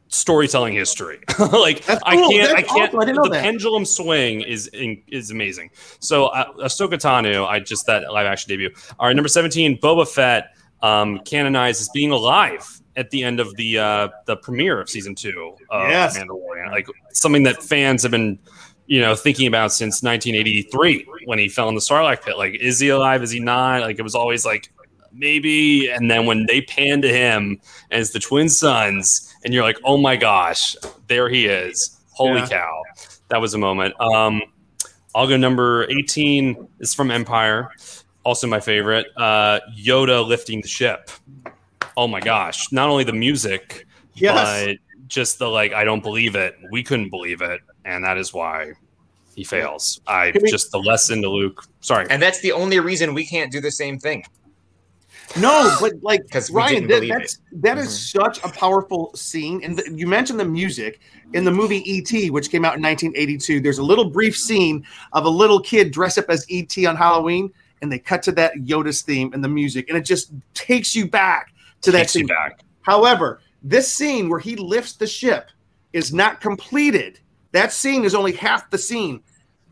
storytelling history. Like That's I cool. can't. That's I can't. awesome. I didn't know The that. pendulum swing is amazing. So Ahsoka Tano, that live action debut. All right, number 17, Boba Fett, canonized as being alive at the end of the premiere of season 2 of Yes. Mandalorian. Like something that fans have been, thinking about since 1983 when he fell in the Sarlacc pit. Like, is he alive? Is he not? Like, it was always like maybe. And then when they pan to him as the twin sons, and you're like, oh my gosh, there he is. Holy cow. That was a moment. I'll go number 18 is from Empire. Also my favorite. Yoda lifting the ship. Oh my gosh. Not only the music, but just the I don't believe it. We couldn't believe it. And that is why he fails. Just the lesson to Luke. Sorry. And that's the only reason we can't do the same thing. No, but Ryan, that is such a powerful scene. And you mentioned the music in the movie E.T., which came out in 1982. There's a little brief scene of a little kid dressed up as E.T. on Halloween, and they cut to that Yoda's theme and the music, and it just takes you back to that scene. However, this scene where he lifts the ship is not completed. That scene is only half the scene.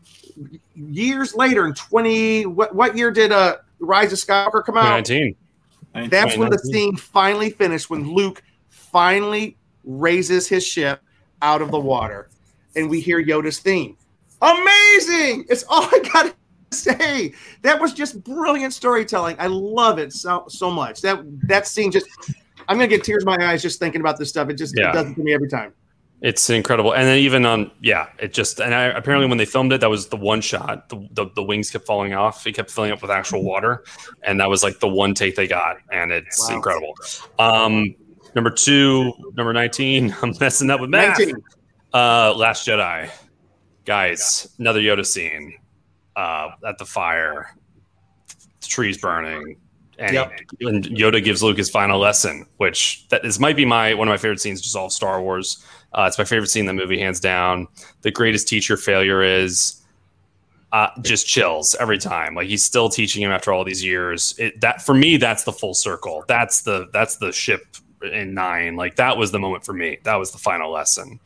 Years later, in what year did Rise of Skywalker come out? 19. That's when the scene finally finished, when Luke finally raises his ship out of the water, and we hear Yoda's theme. Amazing! It's all I got to say. That was just brilliant storytelling. I love it so much. That scene just, I'm going to get tears in my eyes just thinking about this stuff. It does it to me every time. It's incredible. And then even apparently when they filmed it, that was the one shot. The wings kept falling off. It kept filling up with actual water. And that was like the one take they got. And it's incredible. Number 19, I'm messing up with math. 19. Last Jedi. Guys, another Yoda scene at the fire. The trees burning. And Yoda gives Luke his final lesson, which might be one of my favorite scenes just all of Star Wars. It's my favorite scene in the movie, hands down. The greatest teacher failure is just chills every time. Like, he's still teaching him after all these years. That for me, that's the full circle. That's the ship in 9. Like, that was the moment for me. That was the final lesson.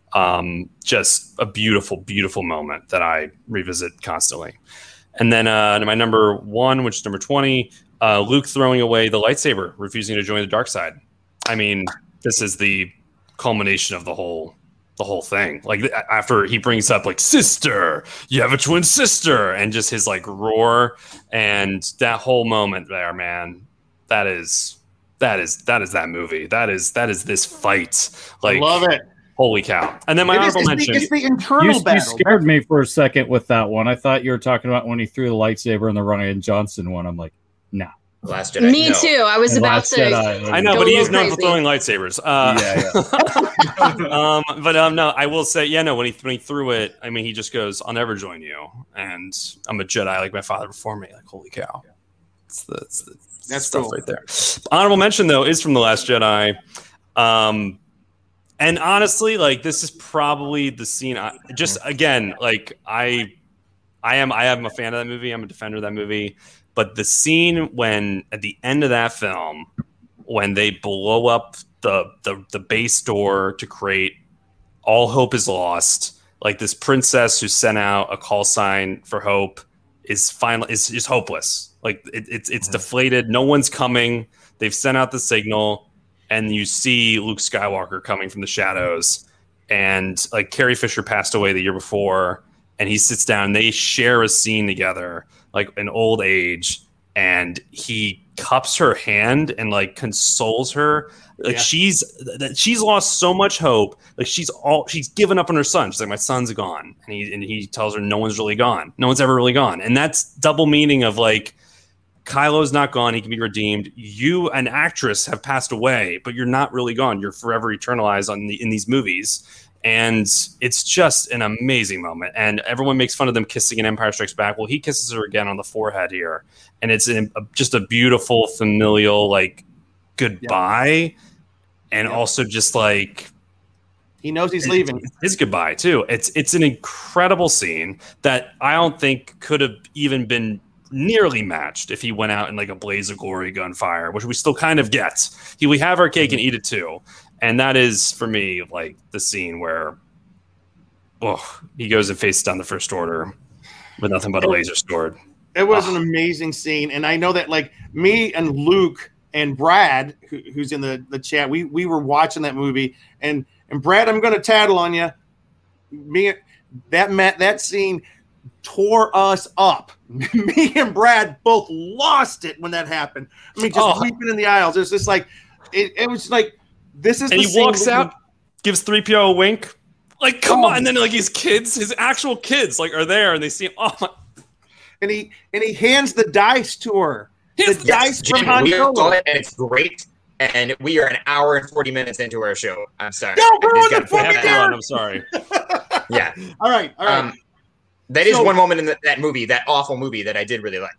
Just a beautiful, beautiful moment that I revisit constantly. And then my number 1, which is number 20. Luke throwing away the lightsaber, refusing to join the dark side. I mean, this is the culmination of the whole thing. Like, after he brings up sister, you have a twin sister, and just his roar, and that whole moment there, man, that is that movie. That is this fight. I love it. Holy cow. And then my honorable mention. It's the internal battle. You scared me for a second with that one. I thought you were talking about when he threw the lightsaber in the Ryan Johnson one. I'm like, nah. Last Jedi. Me too. I was about to. I know, but he is known for throwing lightsabers. No, I will say, when he threw it, I mean, he just goes, "I'll never join you," and I'm a Jedi like my father before me. Like, holy cow, that's stuff cool right there. Honorable mention though is from The Last Jedi, and honestly, this is probably the scene. I am a fan of that movie. I'm a defender of that movie. But the scene when at the end of that film, when they blow up the base door to create All Hope Is Lost, this princess who sent out a call sign for hope is just hopeless. It's deflated. No one's coming. They've sent out the signal, and you see Luke Skywalker coming from the shadows. And Carrie Fisher passed away the year before, and he sits down. They share a scene together. An old age, and he cups her hand and consoles her. She's lost so much hope. She's given up on her son. She's like, my son's gone, and he tells her no one's really gone. No one's ever really gone, and that's double meaning of Kylo's not gone. He can be redeemed. You, an actress, have passed away, but you're not really gone. You're forever eternalized in these movies. And it's just an amazing moment. And everyone makes fun of them kissing in Empire Strikes Back. Well, he kisses her again on the forehead here. And it's just a beautiful, familial, goodbye. And also just he knows he's leaving. His goodbye, too. It's an incredible scene that I don't think could have even been nearly matched if he went out in a blaze of glory gunfire, which we still kind of get. We have our cake and eat it too. And that is for me like the scene where he goes and faces down the First Order with nothing but a laser sword. It was an amazing scene, and I know that like me and Luke and Brad, who's in the chat, we were watching that movie, and Brad, I'm going to tattle on you. That scene tore us up. Me and Brad both lost it when that happened. I mean, just weeping in the aisles. It was just like it was like this is. And the he walks out, gives 3PO a wink, like come on, and then like his actual kids, like are there, and they see him. And he hands the dice to her. The dice from Han Solo. And it's great. And we are an hour and 40 minutes into our show. I'm sorry. No, I'm sorry. Yeah. All right. That is one moment in that movie, that awful movie that I did really like.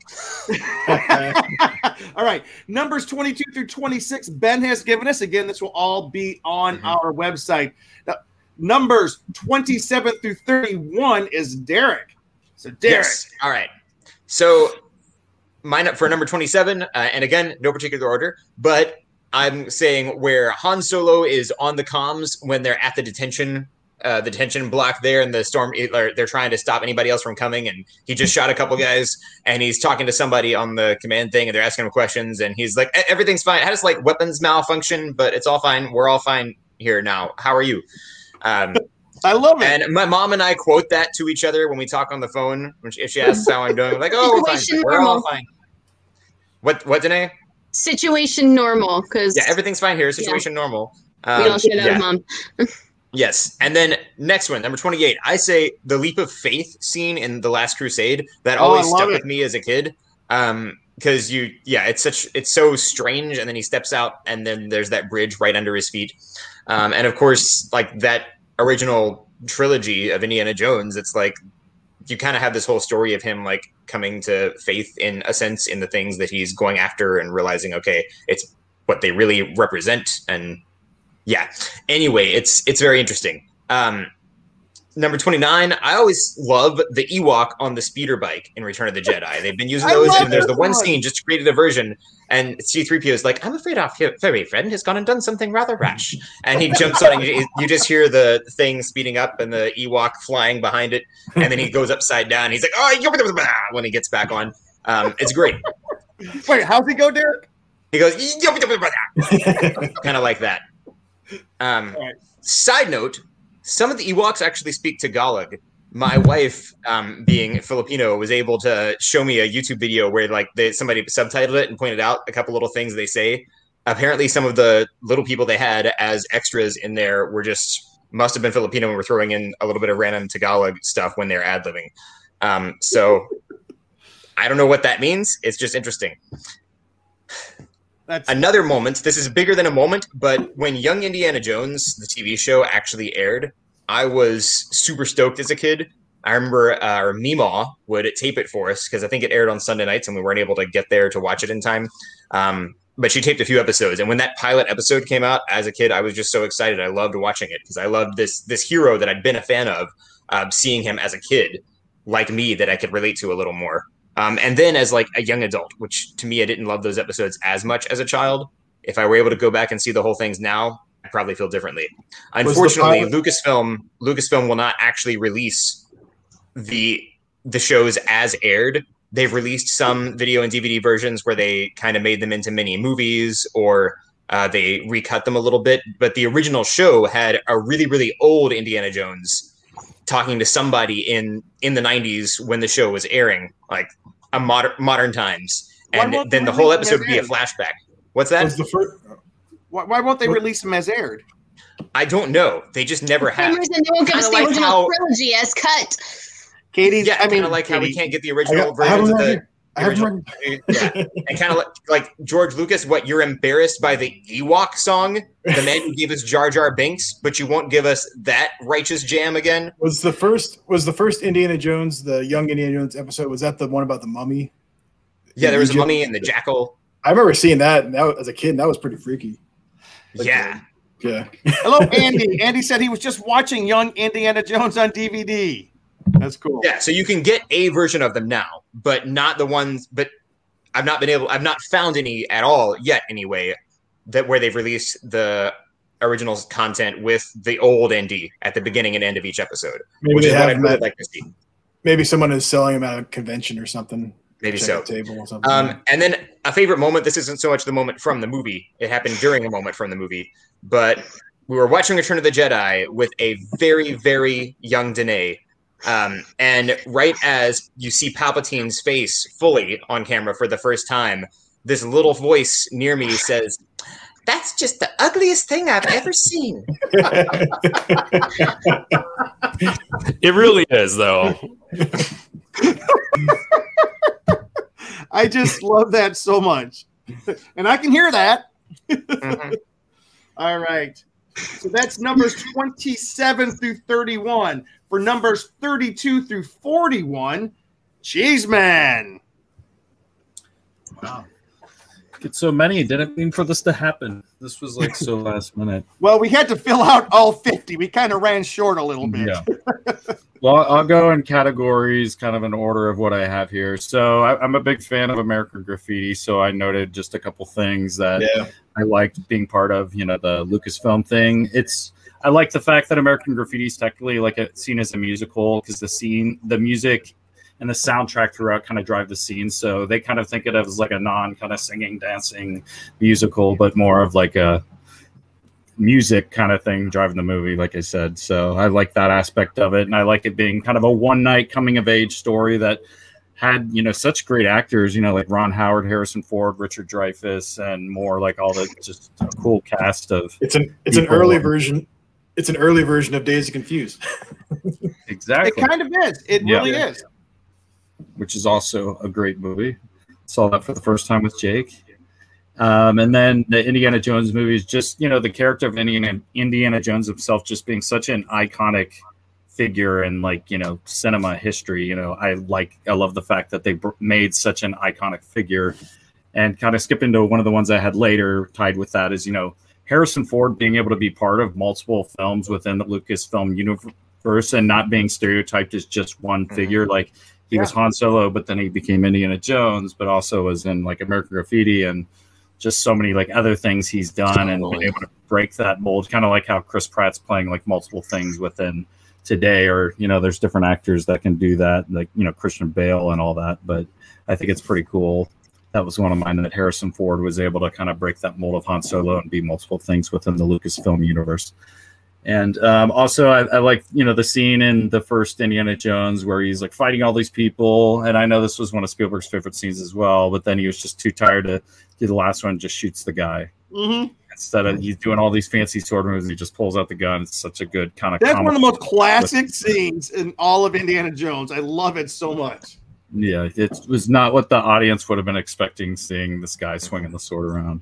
All right. Numbers 22 through 26, Ben has given us. Again, this will all be on our website. Now, numbers 27 through 31 is Derek. So, Derek. Yes. All right. So, mine up for number 27, and again, no particular order, but I'm saying where Han Solo is on the comms when they're at the detention block there in the storm. They're trying to stop anybody else from coming, and he just shot a couple guys, and he's talking to somebody on the command thing, and they're asking him questions, and he's like, everything's fine. It has like weapons malfunction, but it's all fine. We're all fine here now. How are you? I love it. And my mom and I quote that to each other when we talk on the phone. If she asks how I'm doing, I'm like, oh, we're fine. We're all fine. What, Danae? Situation normal, because everything's fine here. Situation normal. We all shit out of mom. Yes. And then next one, number 28. I say the leap of faith scene in The Last Crusade. That always stuck with me as a kid. Because it's so strange, and then he steps out, and then there's that bridge right under his feet. And of course, like that original trilogy of Indiana Jones, it's like you kind of have this whole story of him like coming to faith in a sense in the things that he's going after and realizing, okay, it's what they really represent. And anyway, it's very interesting. Number 29, I always love the Ewok on the speeder bike in Return of the Jedi. They've been using those, and there's the one scene just created a version, and C-3PO is like, I'm afraid our furry friend has gone and done something rather rash. And he jumps on, and you just hear the thing speeding up and the Ewok flying behind it, and then he goes upside down. He's like, oh, when he gets back on. It's great. Wait, how's he go, Derek? He goes, kind of like that. Side note, some of the Ewoks actually speak Tagalog. My wife, being Filipino, was able to show me a YouTube video where like somebody subtitled it and pointed out a couple little things they say. Apparently, some of the little people they had as extras in there must have been Filipino and were throwing in a little bit of random Tagalog stuff when they're ad-libbing. So I don't know what that means. It's just interesting. Another moment, this is bigger than a moment, but when Young Indiana Jones, the TV show, actually aired, I was super stoked as a kid. I remember our Meemaw would tape it for us because I think it aired on Sunday nights and we weren't able to get there to watch it in time. But she taped a few episodes. And when that pilot episode came out as a kid, I was just so excited. I loved watching it because I loved this hero that I'd been a fan of, seeing him as a kid like me that I could relate to a little more. And then as like a young adult, which to me, I didn't love those episodes as much as a child. If I were able to go back and see the whole things now, I'd probably feel differently. Unfortunately, Lucasfilm will not actually release the shows as aired. They've released some video and DVD versions where they kind of made them into mini movies or they recut them a little bit. But the original show had a really, really old Indiana Jones talking to somebody in the 90s when the show was airing, like a modern times. And then the whole episode would be a flashback. What's that? Why won't they release them as aired? I don't know. They just never have. For some reason, they won't give us the original trilogy as cut. Katie, I mean, like how we can't get the original versions of the original. Yeah, and kind of like George Lucas. What, you're embarrassed by the Ewok song, the man who gave us Jar Jar Binks, but you won't give us that righteous jam again? Was the first Indiana Jones, the Young Indiana Jones episode? Was that the one about the mummy? Yeah, there was a mummy and the jackal. I remember seeing that, and as a kid, and that was pretty freaky. Yeah. Hello, Andy. Andy said he was just watching Young Indiana Jones on DVD. That's cool. Yeah, so you can get a version of them now, but not the ones. But I've not found any at all yet, anyway, that where they've released the original content with the old Indy at the beginning and end of each episode, Maybe which they is what have I'd really that- like to see. Maybe someone is selling them at a convention or something. Maybe Check so. a table or something. And then a favorite moment. This isn't so much the moment from the movie. It happened during a moment from the movie. But we were watching Return of the Jedi with a very, very young Danae. And right as you see Palpatine's face fully on camera for the first time, this little voice near me says, "That's just the ugliest thing I've ever seen." It really is, though. I just love that so much. And I can hear that. All right. So that's numbers 27 through 31. For numbers 32 through 41, Cheeseman. Wow. Get so many. Didn't mean for this to happen. This was like so last minute. Well, we had to fill out all 50. We kind of ran short a little bit. Yeah. Well, I'll go in categories, kind of in order of what I have here. So I'm a big fan of American Graffiti, so I noted just a couple things that I liked being part of, the Lucasfilm thing. I like the fact that American Graffiti is technically like seen as a musical because the music and the soundtrack throughout kind of drive the scene. So they kind of think of it as like a kind of singing, dancing musical, but more of like a music kind of thing driving the movie, like I said. So I like that aspect of it. And I like it being kind of a one-night coming-of-age story that had, such great actors, like Ron Howard, Harrison Ford, Richard Dreyfuss, and more, like all the just a cool cast of It's an early version. It's an early version of Dazed and Confused. Exactly. It kind of is. It really is. Which is also a great movie. Saw that for the first time with Jake. And then the Indiana Jones movie is just, the character of Indiana Jones himself just being such an iconic figure in cinema history. I love the fact that they made such an iconic figure. And kind of skip into one of the ones I had later tied with that is, Harrison Ford being able to be part of multiple films within the Lucasfilm universe and not being stereotyped as just one figure. Like he was Han Solo, but then he became Indiana Jones, but also was in like American Graffiti and just so many like other things he's done and been able to break that mold, kind of like how Chris Pratt's playing like multiple things within today, or there's different actors that can do that, like Christian Bale and all that. But I think it's pretty cool. That was one of mine, that Harrison Ford was able to kind of break that mold of Han Solo and be multiple things within the Lucasfilm universe. And also, I like the scene in the first Indiana Jones where he's like fighting all these people. And I know this was one of Spielberg's favorite scenes as well, but then he was just too tired to do the last one, just shoots the guy. Mm-hmm. Instead of he's doing all these fancy sword moves, and he just pulls out the gun. It's such a good kind of. That's one of the most classic scenes in all of Indiana Jones. I love it so much. Yeah, it was not what the audience would have been expecting, seeing this guy swinging the sword around.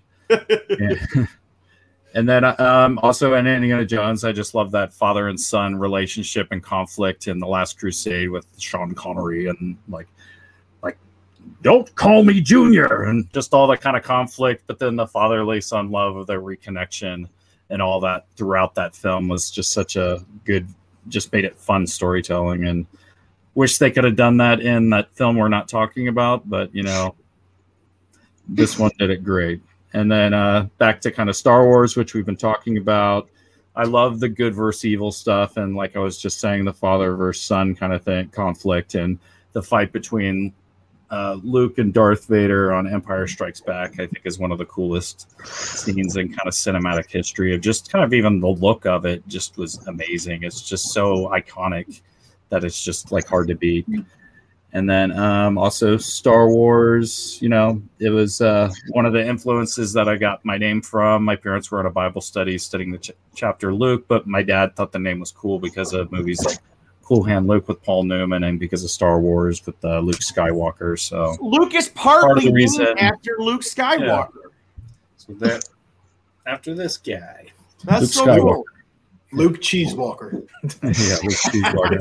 And then also in Indiana Jones, I just love that father and son relationship and conflict in The Last Crusade with Sean Connery and like don't call me Junior, and just all that kind of conflict. But then the fatherly son love of their reconnection and all that throughout that film was just such a good, just made it fun storytelling. And wish they could have done that in that film we're not talking about, but this one did it great. And then back to kind of Star Wars, which we've been talking about. I love the good versus evil stuff. And like I was just saying, the father versus son kind of thing, conflict, and the fight between Luke and Darth Vader on Empire Strikes Back, I think is one of the coolest scenes in kind of cinematic history. Of just kind of even the look of it just was amazing. It's just so iconic that it's just like hard to beat. And then also Star Wars, it was one of the influences that I got my name from. My parents were at a Bible study studying the chapter Luke, but my dad thought the name was cool because of movies like Cool Hand Luke with Paul Newman and because of Star Wars with Luke Skywalker. So Luke is partly named after Luke Skywalker. Yeah. So that after this guy. That's Luke so Skywalker. cool. Luke Cheesewalker. Yeah, Luke Cheesewalker.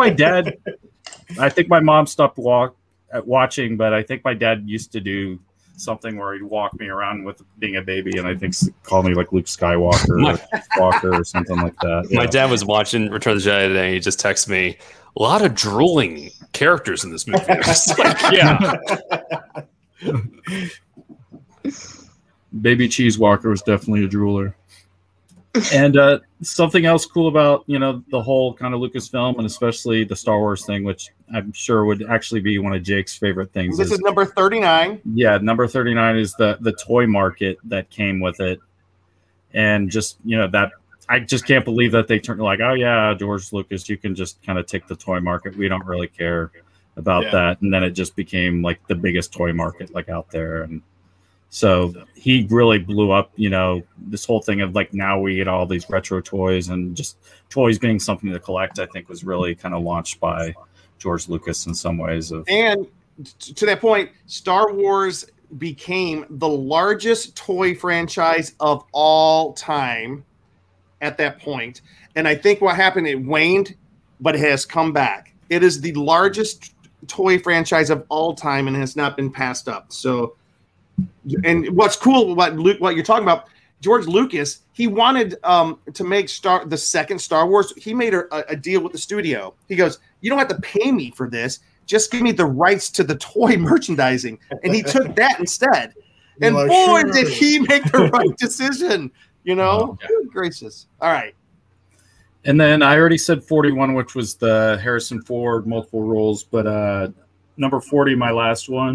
I think my mom stopped watching, but I think my dad used to do something where he'd walk me around with being a baby, and I think call me like Luke Skywalker or Walker or something like that. My dad was watching Return of the Jedi today. He just texted me, a lot of drooling characters in this movie. I was like, yeah. Baby Cheese Walker was definitely a drooler. And something else cool about, the whole kind of Lucasfilm and especially the Star Wars thing, which I'm sure would actually be one of Jake's favorite things. This is number 39. Yeah, number 39 is the toy market that came with it. And just, that I just can't believe that they turned like, oh yeah, George Lucas, you can just kind of take the toy market. We don't really care about that. And then it just became like the biggest toy market like out there. And so he really blew up, this whole thing of like, now we get all these retro toys and just toys being something to collect, I think was really kind of launched by George Lucas in some ways. And to that point, Star Wars became the largest toy franchise of all time at that point. And I think what happened, it waned, but it has come back. It is the largest toy franchise of all time and has not been passed up. So, and what's cool, what you're talking about, George Lucas, he wanted to make the second Star Wars. He made a deal with the studio. He goes, you don't have to pay me for this. Just give me the rights to the toy merchandising. And he took that instead. And like, boy, sure. did he make the right decision. Oh, Good gracious. All right. And then I already said 41, which was the Harrison Ford multiple roles, but number 40, my last one.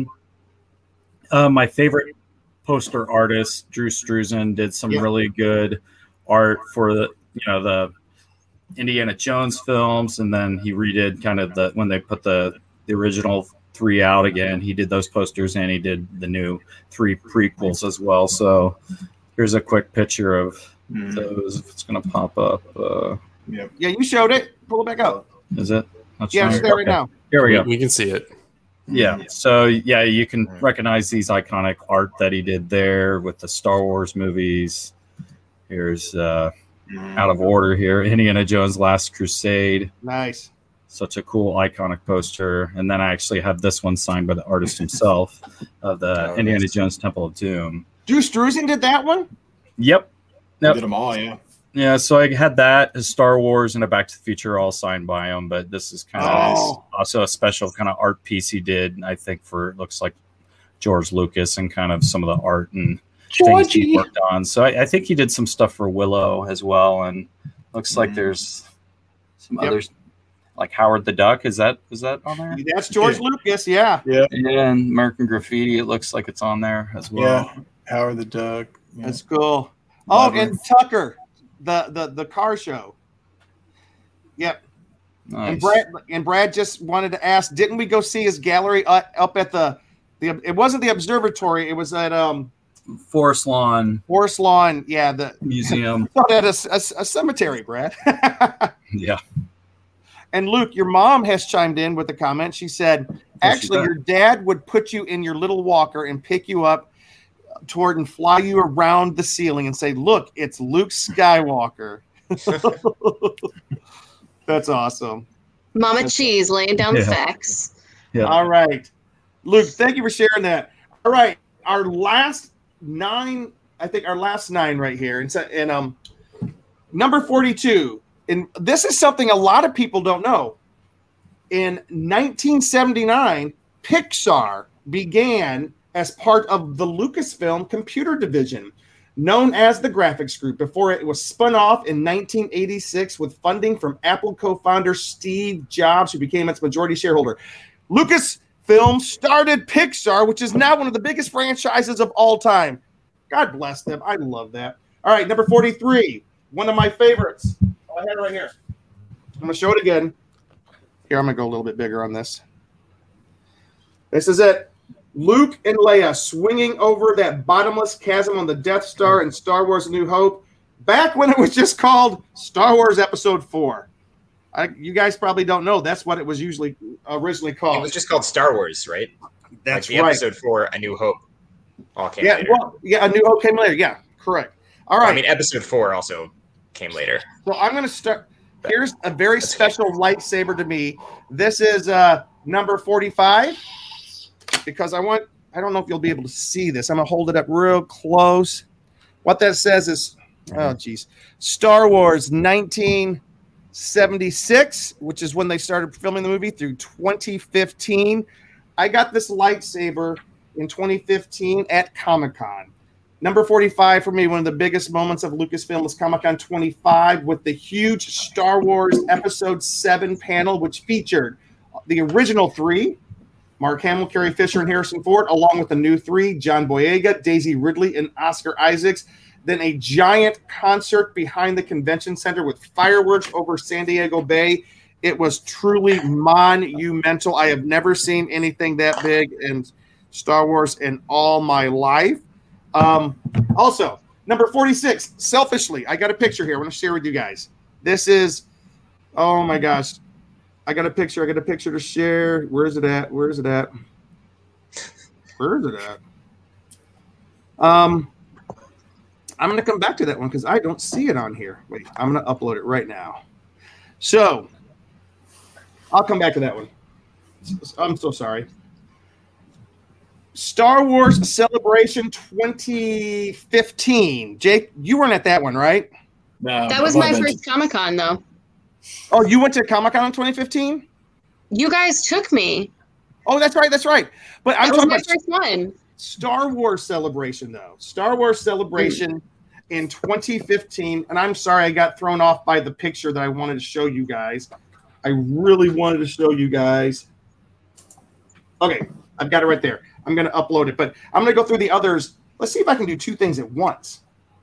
My favorite poster artist, Drew Struzan, did some really good art for the Indiana Jones films, and then he redid kind of when they put the original 3 out again. He did those posters, and he did the new 3 prequels as well. So here's a quick picture of those. If it's going to pop up. Yeah, you showed it. Pull it back up. Is it? Yeah, it's there right now. Here we go. We can see it. Yeah. So yeah, you can recognize these iconic art that he did there with the Star Wars movies. Here's out of order here, Indiana Jones Last Crusade. Nice. Such a cool iconic poster. And then I actually have this one signed by the artist himself of the Indiana Jones Temple of Doom. Drew Struzan did that one? Yep. Did them all, yeah. Yeah, so I had that as Star Wars and a Back to the Future all signed by him, but this is kind of also a special kind of art piece he did, I think, for it looks like George Lucas and kind of some of the art and things he worked on. So I think he did some stuff for Willow as well, and looks like there's some others like Howard the Duck. Is that on there? That's George Lucas, yeah. And American Graffiti, it looks like it's on there as well. Yeah, Howard the Duck. Yeah. That's cool. Oh, and Tucker. The car show. Yep. Nice. And Brad just wanted to ask, didn't we go see his gallery up at the it wasn't the observatory, it was at Forest Lawn, yeah, the museum. At a cemetery, Brad. Yeah. And Luke, your mom has chimed in with a comment. She said, actually, your dad would put you in your little walker and pick you up toward and fly you around the ceiling and say, look, it's Luke Skywalker. That's awesome. Mama Cheese laying down the facts. Yeah. All right. Luke, thank you for sharing that. All right. Our last 9 right here. And number 42. And this is something a lot of people don't know. In 1979, Pixar began as part of the Lucasfilm computer division, known as the Graphics Group, before it was spun off in 1986 with funding from Apple co-founder Steve Jobs, who became its majority shareholder. Lucasfilm started Pixar, which is now one of the biggest franchises of all time. God bless them. I love that. All right, number 43, one of my favorites. I had it right here. I'm going to show it again. Here, I'm going to go a little bit bigger on this. This is it. Luke and Leia swinging over that bottomless chasm on the Death Star in Star Wars A New Hope, back when it was just called Star Wars Episode 4. You guys probably don't know. That's what it was originally called. It was just called Star Wars, right? That's like the Episode 4, A New Hope, all came later. A New Hope came later. Yeah, correct. All right. I mean, Episode 4 also came later. So I'm going to start. Here's a very special lightsaber to me. This is number 45. Because I don't know if you'll be able to see this. I'm going to hold it up real close. What that says is, Star Wars 1976, which is when they started filming the movie, through 2015. I got this lightsaber in 2015 at Comic-Con. Number 45 for me, one of the biggest moments of Lucasfilm was Comic-Con 25 with the huge Star Wars Episode 7 panel, which featured the original 3, Mark Hamill, Carrie Fisher, and Harrison Ford, along with the new 3, John Boyega, Daisy Ridley, and Oscar Isaacs. Then a giant concert behind the convention center with fireworks over San Diego Bay. It was truly monumental. I have never seen anything that big in Star Wars in all my life. Also, number 46, selfishly, I got a picture here I want to share with you guys. This is, oh my gosh. I got a picture to share. Where is it at? I'm going to come back to that one because I don't see it on here. Wait, I'm going to upload it right now. So, I'll come back to that one. I'm so sorry. Star Wars Celebration 2015. Jake, you weren't at that one, right? No. That was my first Comic-Con, though. Oh, you went to Comic-Con in 2015? You guys took me. Oh, that's right. But I'm talking about first one. Star Wars Celebration, though. Star Wars Celebration in 2015. And I'm sorry I got thrown off by the picture that I wanted to show you guys. I really wanted to show you guys. Okay, I've got it right there. I'm going to upload it. But I'm going to go through the others. Let's see if I can do two things at once.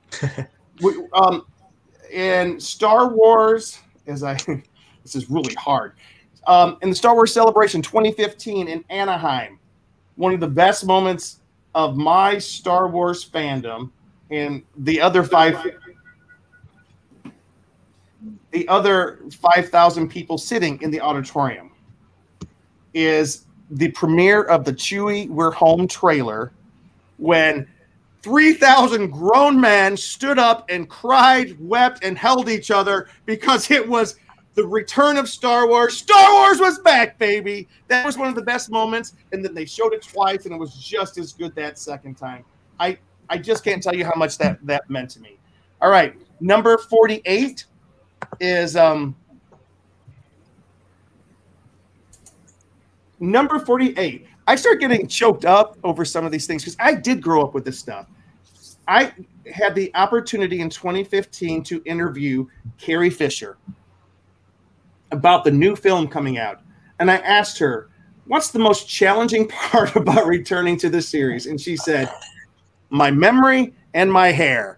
In Star Wars, this is really hard. In the Star Wars Celebration 2015 in Anaheim, one of the best moments of my Star Wars fandom, and the other 5,000 people sitting in the auditorium, is the premiere of the Chewie We're Home trailer, when 3,000 grown men stood up and cried, wept, and held each other because it was the return of Star Wars. Star Wars was back, baby. That was one of the best moments. And then they showed it twice, and it was just as good that second time. I just can't tell you how much that meant to me. All right, number 48 is number 48. I start getting choked up over some of these things because I did grow up with this stuff. I had the opportunity in 2015 to interview Carrie Fisher about the new film coming out. And I asked her, what's the most challenging part about returning to this series? And she said, my memory and my hair.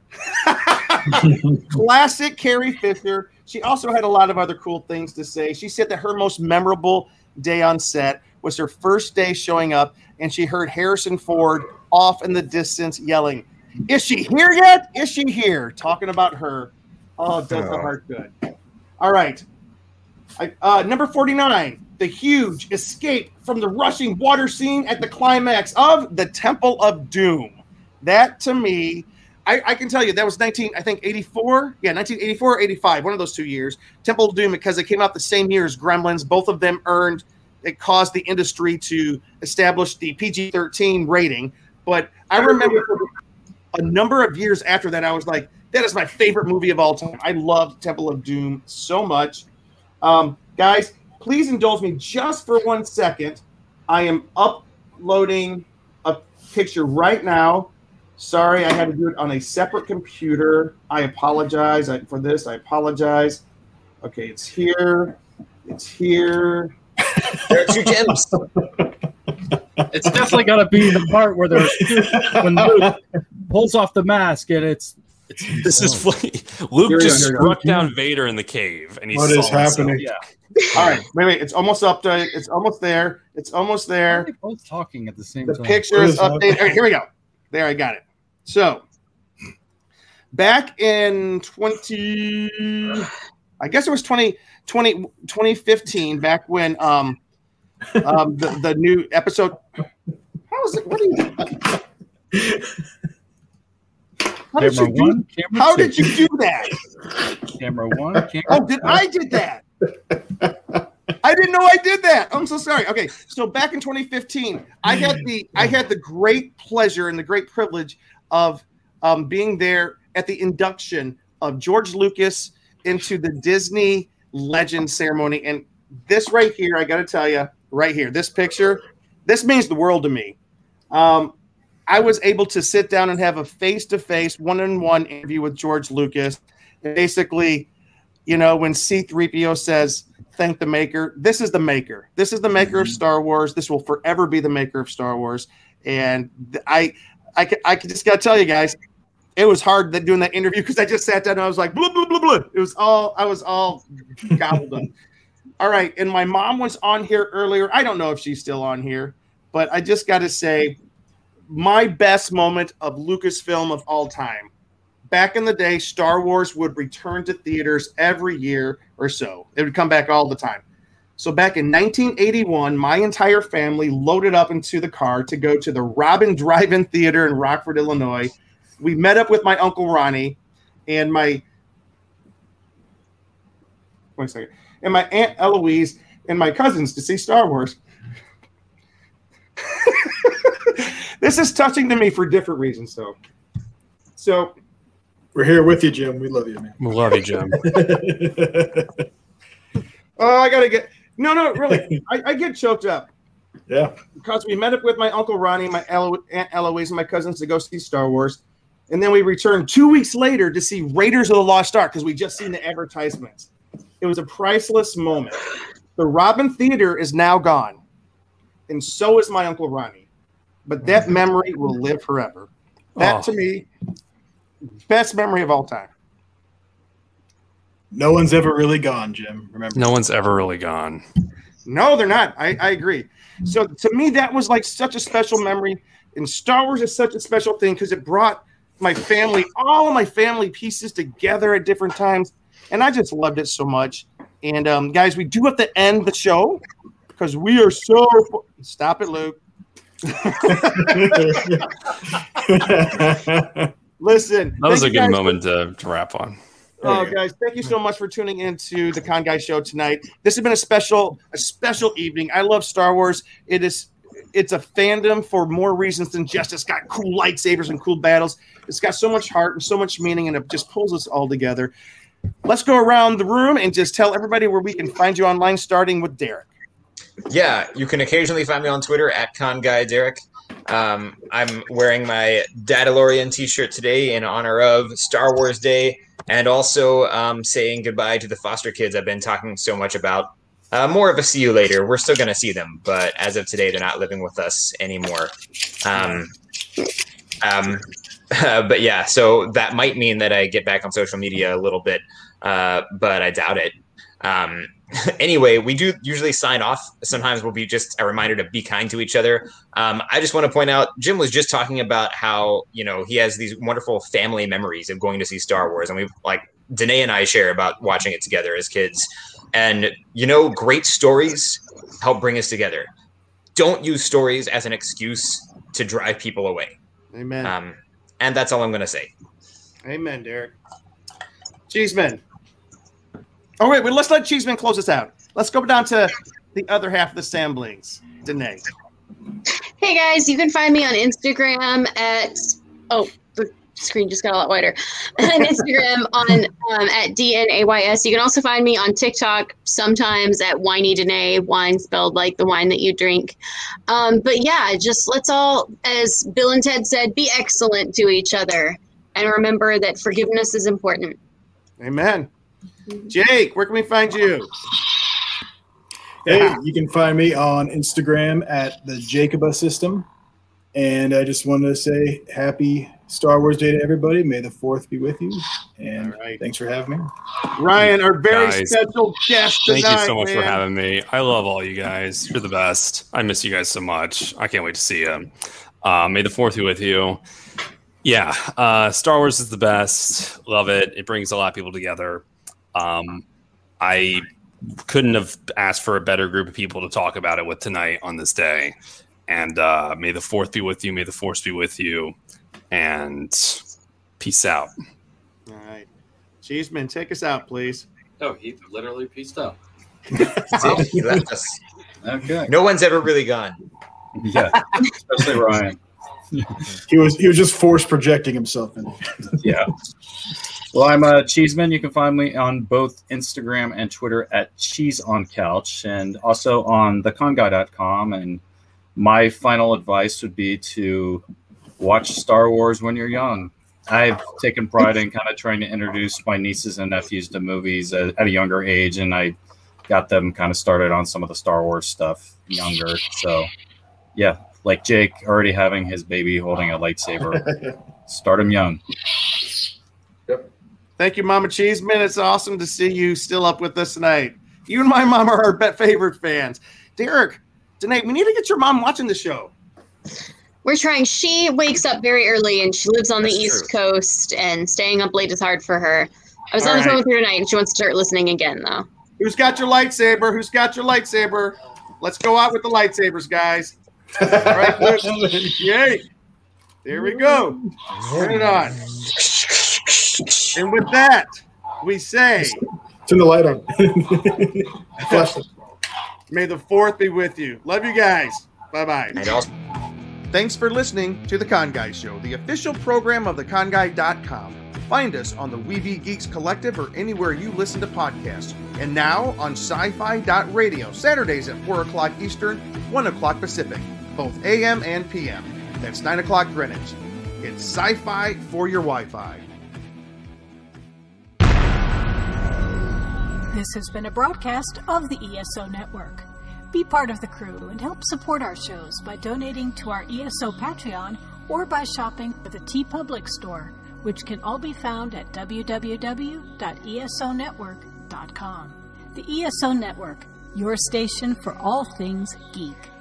Classic Carrie Fisher. She also had a lot of other cool things to say. She said that her most memorable day on set was her first day showing up, and she heard Harrison Ford off in the distance yelling, is she here yet? Is she here? Talking about her. Oh, it does the heart good. All right. Number 49, the huge escape from the rushing water scene at the climax of the Temple of Doom. That, to me, I can tell you, that was 1984. Yeah, 1984 or 85, one of those 2 years. Temple of Doom, because it came out the same year as Gremlins. Both of them it caused the industry to establish the PG-13 rating. But I remember a number of years after that, I was like, that is my favorite movie of all time. I loved Temple of Doom so much. Guys, please indulge me just for 1 second. I am uploading a picture right now. Sorry, I had to do it on a separate computer. I apologize for this. I apologize. Okay, it's here. It's here. There are two gems. It's definitely got to be the part where there's when Luke pulls off the mask and it's this is funny. Luke just struck down Vader in the cave, and he what saw is happening? Himself. Yeah. All right, wait. It's almost up. It's almost there. It's almost there. They're both talking at the same The time. picture is updated. All right, here we go. There, I got it. So, back in 2015, back when the new episode. How is it? What are you? How did you do that? Camera one. I did that. I didn't know I did that. I'm so sorry. Okay, so back in 2015, I had the great pleasure and the great privilege of being there at the induction of George Lucas into the Disney Legend ceremony. And this right here, I got to tell you, right here, this picture, this means the world to me. I was able to sit down and have a face-to-face, one-on-one interview with George Lucas. And basically, you know, when C-3PO says, thank the maker, this is the maker. This is the maker of Star Wars. This will forever be the maker of Star Wars. And I just got to tell you guys, it was hard doing that interview because I just sat down and I was like, blah, blah, blah, blah. I was all gobbled up. All right. And my mom was on here earlier. I don't know if she's still on here, but I just got to say, my best moment of Lucasfilm of all time. Back in the day, Star Wars would return to theaters every year or so. It would come back all the time. So back in 1981, my entire family loaded up into the car to go to the Robin Drive-In Theater in Rockford, Illinois. We met up with my Uncle Ronnie and my Aunt Eloise and my cousins to see Star Wars. This is touching to me for different reasons, though. So we're here with you, Jim. We love you, man. We love you, Jim. Oh, I gotta get really. I get choked up. Yeah, because we met up with my Uncle Ronnie, my Aunt Eloise, and my cousins to go see Star Wars, and then we returned 2 weeks later to see Raiders of the Lost Ark because we just seen the advertisements. It was a priceless moment. The Robin Theater is now gone, and so is my Uncle Ronnie. But that memory will live forever. That, to me, best memory of all time. No one's ever really gone, Jim. Remember? No one's ever really gone. No, they're not. I agree. So to me, that was like such a special memory. And Star Wars is such a special thing because it brought my family, all of my family pieces together at different times. And I just loved it so much. And guys, we do have to end the show because we are so – stop it, Luke. Listen, that was a good moment to wrap on. Oh, guys, thank you so much for tuning into the Con Guy Show tonight. This has been a special evening. I love Star Wars. It's a fandom for more reasons than just it's got cool lightsabers and cool battles. It's got so much heart and so much meaning, and it just pulls us all together. Let's go around the room and just tell everybody where we can find you online, starting with Derek. Yeah, you can occasionally find me on Twitter at ConGuyDerek. I'm wearing my Dadalorian t-shirt today in honor of Star Wars Day, and also saying goodbye to the foster kids I've been talking so much about. More of a see you later. We're still going to see them, but as of today, they're not living with us anymore. But yeah, so that might mean that I get back on social media a little bit, but I doubt it. Anyway, we do usually sign off. Sometimes we'll be just a reminder to be kind to each other. I just want to point out, Jim was just talking about how, you know, he has these wonderful family memories of going to see Star Wars. And we Danae and I share about watching it together as kids. And, you know, great stories help bring us together. Don't use stories as an excuse to drive people away. Amen. And that's all I'm going to say. Amen, Derek. Cheeseman. All right, well, let's let Cheeseman close us out. Let's go down to the other half of the Samblings. Danae. Hey, guys, you can find me on Instagram at – oh, the screen just got a lot wider. On Instagram at DNAYS. You can also find me on TikTok sometimes at Whiny Danae, wine spelled like the wine that you drink. But, yeah, just let's all, as Bill and Ted said, be excellent to each other. And remember that forgiveness is important. Amen. Jake, where can we find you? Hey, you can find me on Instagram at the Jacoba System. And I just wanted to say happy Star Wars Day to everybody. May the 4th be with you. And thanks for having me. Ryan, our very special guest tonight. Thank you so much for having me. I love all you guys. You're the best. I miss you guys so much. I can't wait to see you. May the 4th be with you. Yeah, Star Wars is the best. Love it. It brings a lot of people together. I couldn't have asked for a better group of people to talk about it with tonight on this day. And may the 4th be with you. May the Force be with you. And peace out. All right. Cheeseman, take us out, please. Oh, he literally peaced out. He left us. Okay. No one's ever really gone. Yeah, especially Ryan. He was just force projecting himself in. Yeah. Well, I'm Cheeseman. You can find me on both Instagram and Twitter at CheeseOnCouch, and also on theconguy.com. And my final advice would be to watch Star Wars when you're young. I've taken pride in kind of trying to introduce my nieces and nephews to movies at a younger age, and I got them kind of started on some of the Star Wars stuff younger. So, yeah, like Jake already having his baby holding a lightsaber. Start him young. Thank you, Mama Cheeseman. It's awesome to see you still up with us tonight. You and my mom are our favorite fans. Derek, Danae, we need to get your mom watching the show. We're trying. She wakes up very early and she lives on the East Coast, and staying up late is hard for her. I was on the phone with her tonight and she wants to start listening again, though. Who's got your lightsaber? Who's got your lightsaber? Let's go out with the lightsabers, guys. All right, good. Yay. There we go. Turn it on. And with that, we say... Turn the light on. Flash it. May the 4th be with you. Love you guys. Bye-bye. Thanks for listening to The Con Guy Show, the official program of theconguy.com. Find us on the Weeby Geeks Collective or anywhere you listen to podcasts. And now on sci-fi.radio, Saturdays at 4 o'clock Eastern, 1 o'clock Pacific, both AM and PM. That's 9 o'clock Greenwich. It's sci-fi for your Wi-Fi. This has been a broadcast of the ESO Network. Be part of the crew and help support our shows by donating to our ESO Patreon or by shopping at the TeePublic store, which can all be found at www.esonetwork.com. The ESO Network, your station for all things geek.